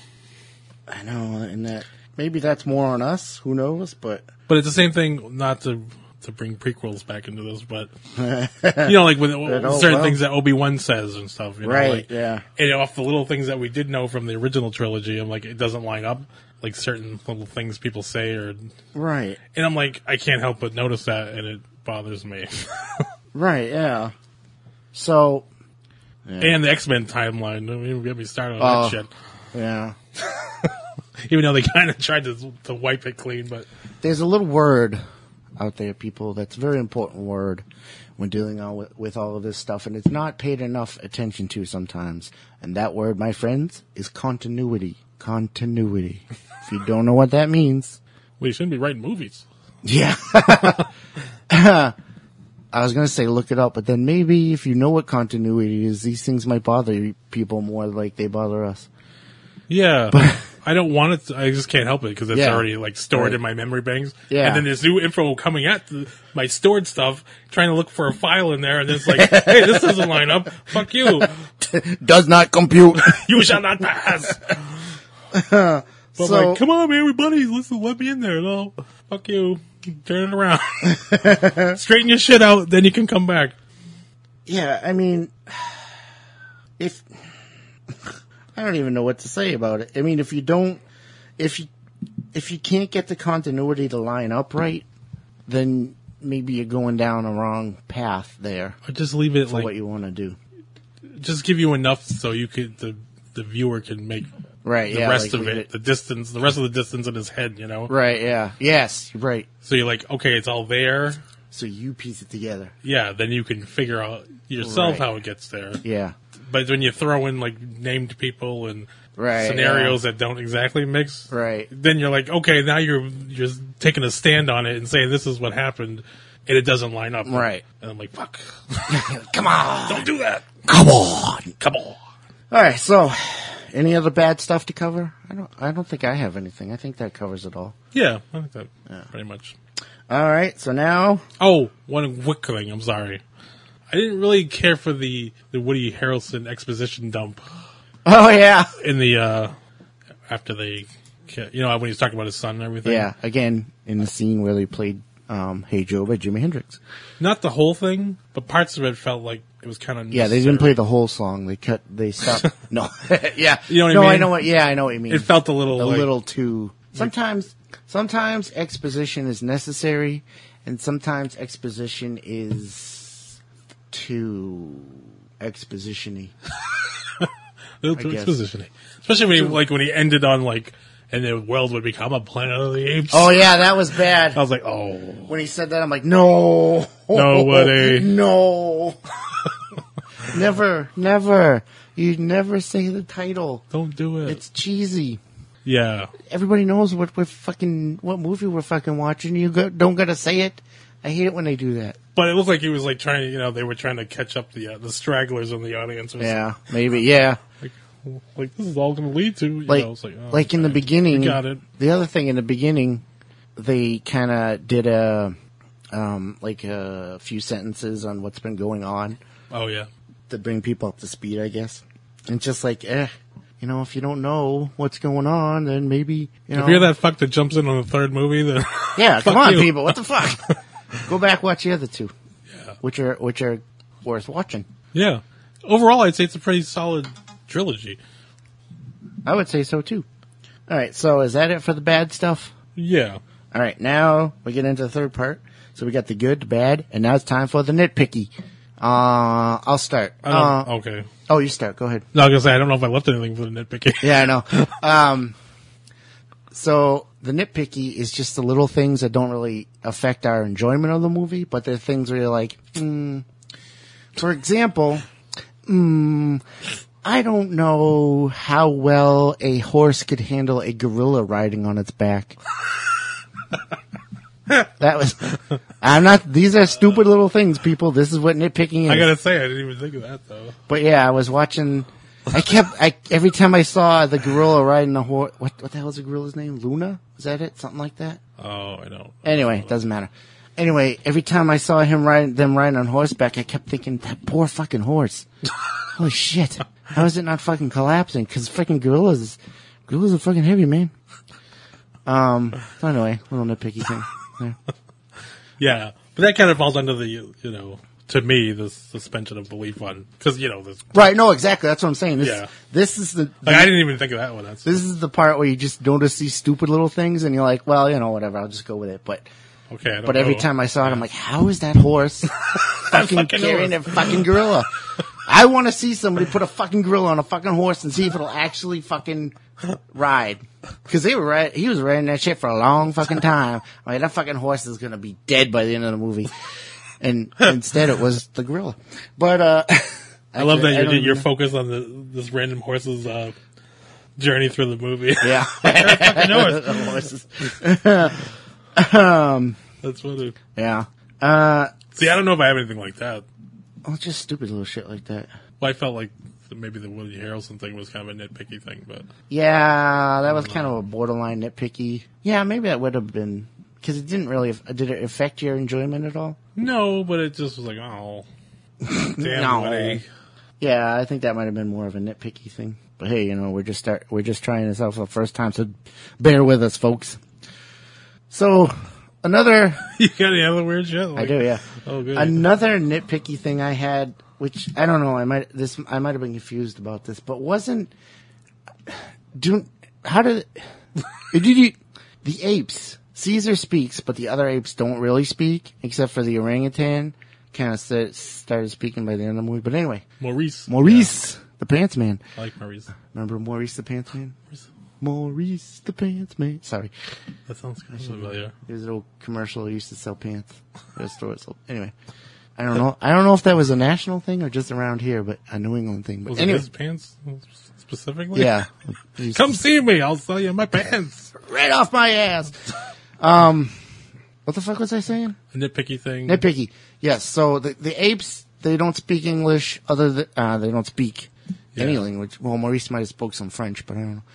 I know, and that... Maybe that's more on us, who knows, but... But it's the same thing, not to to bring prequels back into this, but... you know, like, with oh, certain well. things that Obi-Wan says and stuff, you know? Right, like, yeah. And off the little things that we did know from the original trilogy, I'm like, it doesn't line up. Like, certain little things people say or... Right. And I'm like, I can't help but notice that, and it bothers me. Right, yeah. So... Yeah. And the X-Men timeline, don't even get me started on Oh. that shit. Yeah. Even though they kind of tried to, to wipe it clean, but... There's a little word out there, people, that's a very important word when dealing all with, with all of this stuff, and it's not paid enough attention to sometimes. And that word, my friends, is continuity. Continuity. If you don't know what that means... We shouldn't be writing movies. Yeah. I was going to say look it up, but then maybe if you know what continuity is, these things might bother people more like they bother us. Yeah. I don't want it to, I just can't help it because it's Yeah. already like stored Right. in my memory banks. Yeah. And then there's new info coming at the, my stored stuff, trying to look for a file in there, and it's like, hey, this doesn't line up. Fuck you. Does not compute. You shall not pass. But So- like, come on, man, everybody, listen, let me in there. No, fuck you. Turn it around. Straighten your shit out, then you can come back. Yeah, I mean, if I don't even know what to say about it. I mean, if you don't, if you if you can't get the continuity to line up right, then maybe you're going down a wrong path there Or just leave it for like, what you want to do. just give you enough so you could, the, the viewer can make Right? the yeah. rest like of leave it, the distance, the rest of the distance in his head, you know? Right. Yeah. Yes. Right. So you're like, okay, it's all there. So you piece it together. Yeah, then you can figure out yourself Right. how it gets there. Yeah. But when you throw in like named people and Right. scenarios that don't exactly mix, Right. then you're like, okay, now you're just taking a stand on it and saying this is what happened, and it doesn't line up. Right. And I'm like, fuck, Come on. don't do that. Come on. Come on. All right. So, any other bad stuff to cover? I don't. I don't think I have anything. I think that covers it all. Yeah, I think that pretty much. All right. So now. Oh, one quick thing. I'm sorry. I didn't really care for the, the Woody Harrelson exposition dump Oh yeah. in the, uh, after they, you know, when he's talking about his son and everything. Yeah. Again, in the scene where they played um, "Hey Joe" by Jimi Hendrix. Not the whole thing, but parts of it felt like it was kind of Yeah, they didn't play the whole song. They cut. They stopped. No. Yeah. You know what I no, mean? I know what. Yeah, I know what you mean. It felt a little a like, little too. Sometimes, sometimes exposition is necessary, and sometimes exposition is too exposition-y. a little too I guess. exposition-y. Especially when he, like, when he ended on, like, and the world would become a planet of the apes. Oh yeah, that was bad. I was like, oh. When he said that, I'm like, no, Nobody. no, never, never. You never say the title. Don't do it. It's cheesy. yeah. Everybody knows what we're fucking, what movie we're fucking watching. You go, don't gotta say it. I hate it when they do that. But it looked like he was, like, trying to, you know, they were trying to catch up the uh, the stragglers in the audience. Or Yeah, maybe, yeah. Like, like, this is all going to lead to, you Like, know, it's like, oh, like in the okay. beginning, We got it. the other thing in the beginning, they kind of did a, um, like a few sentences on what's been going on Oh, yeah. to bring people up to speed, I guess. And just like, eh, you know, if you don't know what's going on, then maybe, you know. If you're that fuck that jumps in on the third movie, then Yeah, fuck come on, you. people. What the fuck? Go back, watch the other two. Yeah. Which are, which are worth watching. Yeah. Overall, I'd say it's a pretty solid trilogy. I would say so too. Alright, so is that it for the bad stuff? Yeah. Alright, now we get into the third part. So we got the good, the bad, and now it's time for the nitpicky. Uh, I'll start. I Uh, don't, okay. oh, you start. Go ahead. No, I was going to say, I don't know if I left anything for the nitpicking. Yeah, I know. um, so the nitpicky is just the little things that don't really affect our enjoyment of the movie, but they're things where you're like, mm. For example, mm, I don't know how well a horse could handle a gorilla riding on its back. That was, I'm not, these are stupid little things, people. This is what nitpicking is. I gotta say, I didn't even think of that, though. But yeah, I was watching, I kept, I, every time I saw the gorilla riding the horse, what, what the hell is the gorilla's name? Luna? Is that it? Something like that? Oh, I don't. Anyway, it doesn't matter. Anyway, every time I saw him riding, them riding on horseback, I kept thinking, that poor fucking horse. Holy shit. How is it not fucking collapsing? Cause freaking gorillas, gorillas are fucking heavy, man. Um, so anyway, little nitpicky thing. Yeah. Yeah, but that kind of falls under the, you know, to me, the suspension of belief one. Because, you know, this. Right, no, exactly. That's what I'm saying. This, Yeah. this is the, the Like, I didn't even think of that one. That's this is the part where you just notice these stupid little things and you're like, well, you know, whatever, I'll just go with it. But, okay. I don't but every know. time I saw it, I'm like, how is that horse fucking fucking carrying horse. a fucking gorilla? I want to see somebody put a fucking gorilla on a fucking horse and see if it'll actually fucking ride. Cause they were right, he was riding that shit for a long fucking time. I mean, that fucking horse is gonna be dead by the end of the movie. And instead it was the gorilla. But, uh, I love that I you're, don't you're even- focused on the this random horse's uh, journey through the movie. Yeah. Fucking horse. The horses. um, That's funny. yeah. Uh, See, I don't know if I have anything like that. oh, just stupid little shit like that. Well, I felt like maybe the Woody Harrelson thing was kind of a nitpicky thing, but Yeah, that was kind of a borderline nitpicky. Yeah, maybe that would have been, because it didn't really, did it affect your enjoyment at all? no, but it just was like, oh, damn, No. Woody. Yeah, I think that might have been more of a nitpicky thing. But hey, you know, we're just start, we're just trying this out for the first time, so bear with us, folks. So, another, You got any other weird shit? I Like, do, yeah. Oh, good. Another nitpicky thing I had, which I don't know, I might this I might have been confused about this, but wasn't do how did did you the apes? Caesar speaks, but the other apes don't really speak, except for the orangutan. Kind of st- started speaking by the end of the movie. But anyway, Maurice. Maurice, the Pants Man. I like Maurice. Remember Maurice the Pants Man? Maurice. Maurice the Pants Man. Sorry. That sounds kind of familiar. There's an old commercial that used to sell pants at a store. So anyway, I don't know. I don't know if that was a national thing or just around here, but a New England thing. But Was anyway, it his pants specifically? yeah. Come see me. I'll sell you my pants. right off my ass. Um, what the fuck was I saying? A nitpicky thing. Nitpicky. Yes. So the the apes, they don't speak English. Other than uh, they don't speak any Yeah. language. Well, Maurice might have spoke some French, but I don't know.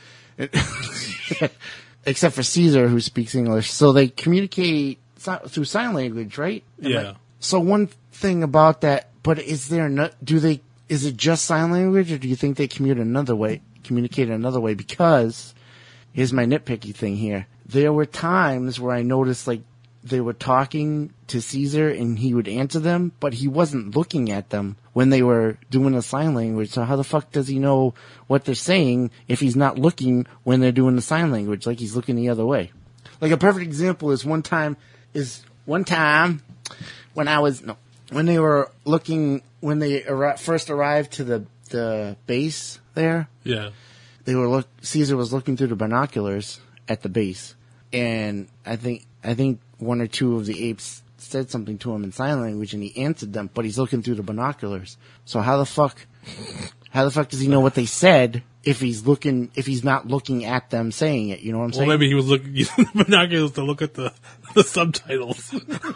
It- except for Caesar, who speaks English. So they communicate si- through sign language, right? Am I- Yeah. So one thing about that, but is there no, do they, is it just sign language or do you think they communicate another way, communicate another way? Because here's my nitpicky thing here. There were times where I noticed like they were talking to Caesar and he would answer them, but he wasn't looking at them when they were doing the sign language. So how the fuck does he know what they're saying if he's not looking when they're doing the sign language? Like he's looking the other way. Like a perfect example is one time, is one time when I was, no, when they were looking, when they arri- first arrived to the, the base there, Yeah. they were look, Caesar was looking through the binoculars at the base. And I think, I think one or two of the apes said something to him in sign language and he answered them, but he's looking through the binoculars. So how the fuck, how the fuck does he know what they said if he's looking, if he's not looking at them saying it? You know what I'm Well, saying? maybe he was looking using the binoculars to look at the, the subtitles.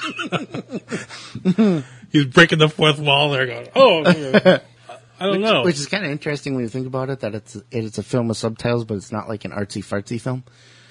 He's breaking the fourth wall there going, oh, okay. I don't know. Which is kind of interesting when you think about it, that it's, it's a film with subtitles, but it's not like an artsy fartsy film.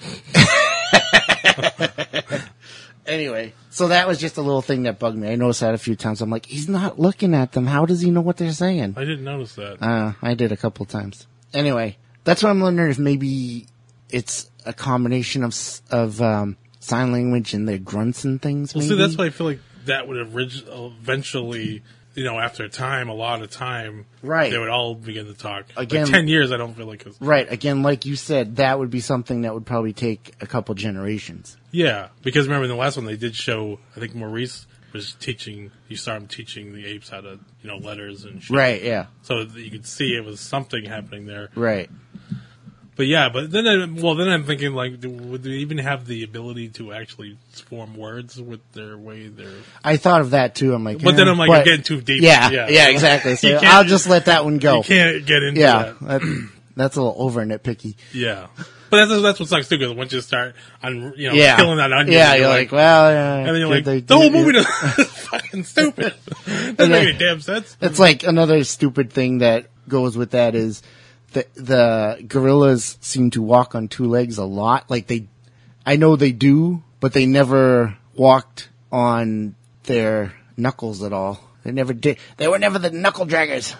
Anyway, so that was just a little thing that bugged me. I noticed that a few times. I'm like, he's not looking at them. How does he know what they're saying? I didn't notice that. Uh, I did a couple times. Anyway, that's what I'm wondering if maybe it's a combination of s- of um, sign language and their grunts and things. Well, maybe? see, that's why I feel like that would have orig- eventually, you know, after a time, a lot of time, Right. they would all begin to talk. Again- like ten years, I don't feel like it's... Right. Again, like you said, that would be something that would probably take a couple generations. Yeah, because remember in the last one, they did show, I think Maurice was teaching, you saw him teaching the apes how to, you know, letters and shit. Right. Yeah. So that you could see it was something happening there. Right. But yeah, but then, I, well, then I'm thinking like, do, would they even have the ability to actually form words with their way they're? I thought of that too. I'm like, But eh, then I'm like, but- I'm getting too deep. Yeah, yeah, yeah, exactly. So You can't- I'll just let that one go. You can't get into Yeah, that. that, that's a little over nitpicky. Yeah, but that's that's what sucks too. Because once you start on, you know, Yeah, killing that onion, yeah, you're like, well, yeah, and then you're did like, they the whole do- movie is fucking stupid. Doesn't make any damn sense. It's like another stupid thing that goes with that is the the gorillas seem to walk on two legs a lot. Like they, I know they do, but they never walked on their knuckles at all. They never did. They were never the knuckle draggers.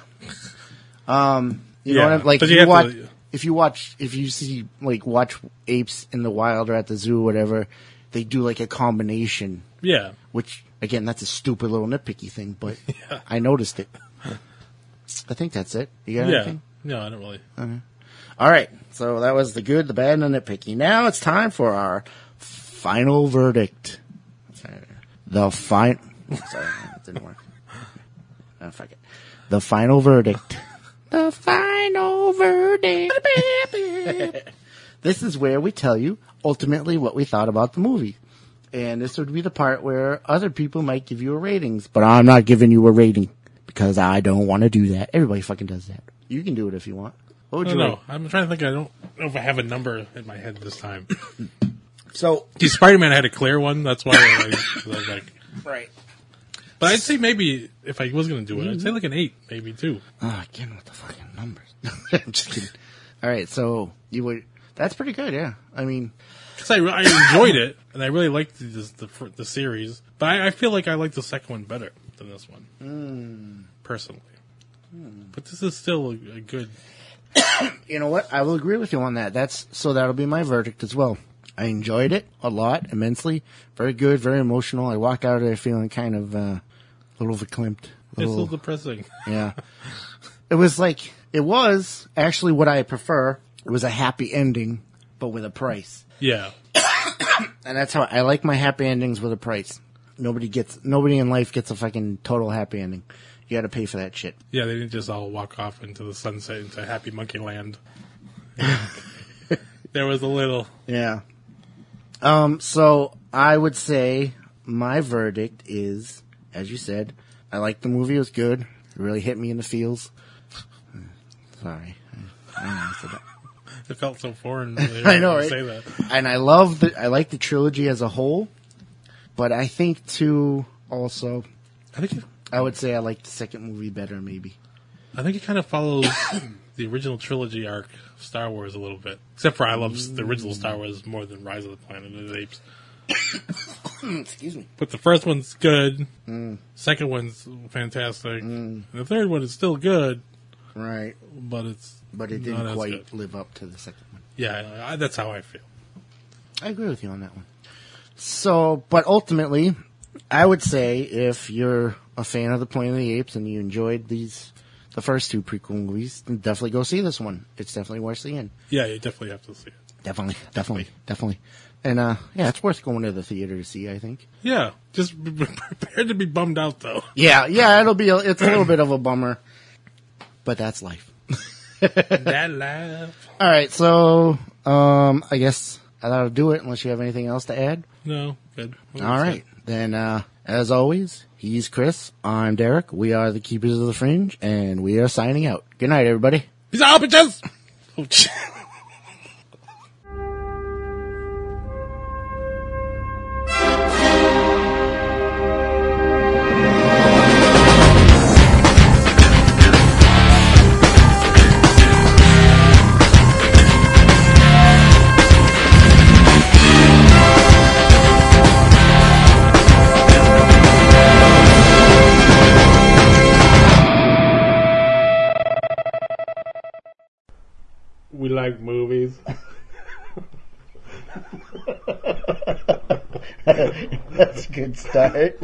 Um, you know Yeah, what I'm like? but If you you, have watch, to- if you watch, if you see like watch apes in the wild or at the zoo, or whatever, they do like a combination. Yeah, Which again, that's a stupid little nitpicky thing, but I noticed it. I think that's it. You got yeah. anything? No, I don't really. All right. So that was the good, the bad, and the nitpicky. Now it's time for our final verdict. The fine. Sorry, that didn't work. Oh, fuck it. The final verdict. The final verdict. This is where we tell you ultimately what we thought about the movie. And this would be the part where other people might give you a ratings, but I'm not giving you a rating because I don't want to do that. Everybody fucking does that. You can do it if you want. What would I you don't rate? know. I'm trying to think. I don't know if I have a number in my head this time. So, See, Spider-Man had a clear one. That's why I, I was like. right. But I'd say maybe if I was going to do it, I'd say like an eight, maybe two. Oh, again with the fucking numbers. I'm just kidding. All right, so you would. That's pretty good, yeah. I mean, Because I, I enjoyed it and I really liked the the, the, the series, but I, I feel like I like the second one better than this one, mm. personally. Mm. But this is still a, a good. you know what? I will agree with you on that. That's so that'll be my verdict as well. I enjoyed it a lot, immensely. Very good, very emotional. I walked out of there feeling kind of uh, a little verklempt. It's a Little, little depressing. yeah. It was like it was actually what I prefer. It was a happy ending, but with a price. Yeah. And that's how I like my happy endings with a price. Nobody gets nobody in life gets a fucking total happy ending. You got to pay for that shit. Yeah, they didn't just all walk off into the sunset into Happy Monkey Land. There was a little. Yeah. Um. So I would say my verdict is, as you said, I liked the movie. It was good. It really hit me in the feels. Sorry. I, I don't know I said that. It felt so foreign. I know, right? Say that. And I love the, I like the trilogy as a whole, but I think too, also, I think it, I would say I like the second movie better, maybe. I think it kind of follows the original trilogy arc of Star Wars a little bit. Except for I love the original Star Wars more than Rise of the Planet of the Apes. Excuse me. But the first one's good. Mm. Second one's fantastic. And the third one is still good, Right. but it's But it not didn't as quite good. live up to the second one. Yeah, I, that's how I feel. I agree with you on that one. So, but ultimately, I would say if you're a fan of the Planet of the Apes and you enjoyed these, the first two prequel movies, then definitely go see this one. It's definitely worth seeing. Yeah, you definitely have to see it. Definitely, definitely, definitely. And, uh, yeah, it's worth going to the theater to see, I think. Yeah, just be prepared to be bummed out though. Yeah, yeah, it'll be, a, it's a little bit of a bummer, but that's life. That laugh. All right, so, um, I guess that'll do it unless you have anything else to add. No, good. Well, All that's right. Then, uh, as always, he's Chris. I'm Derek. We are the Keepers of the Fringe, and we are signing out. Good night, everybody. good. Peace out, bitches! Oh, shit. We like movies. That's a good start.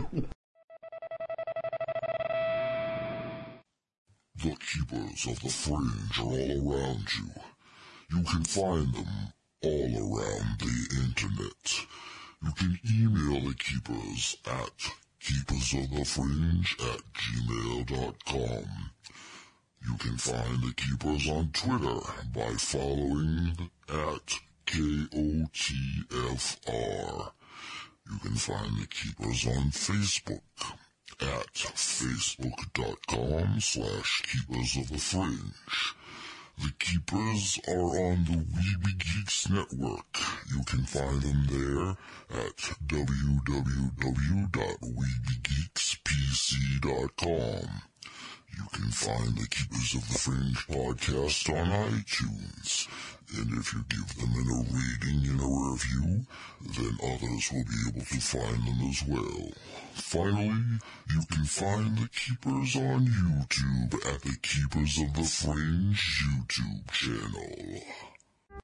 The Keepers of the Fringe are all around you. You can find them all around the internet. You can email the Keepers at keepersofthefringe at gmail dot com. You can find the Keepers on Twitter by following at K O T F R. You can find the Keepers on Facebook at facebook.com slash Keepers of the Fringe. The Keepers are on the Weeby Geeks Network. You can find them there at w w w dot weeby geeks p c dot com. You can find the Keepers of the Fringe podcast on iTunes. And if you give them in a rating and a review, then others will be able to find them as well. Finally, you can find the Keepers on YouTube at the Keepers of the Fringe YouTube channel.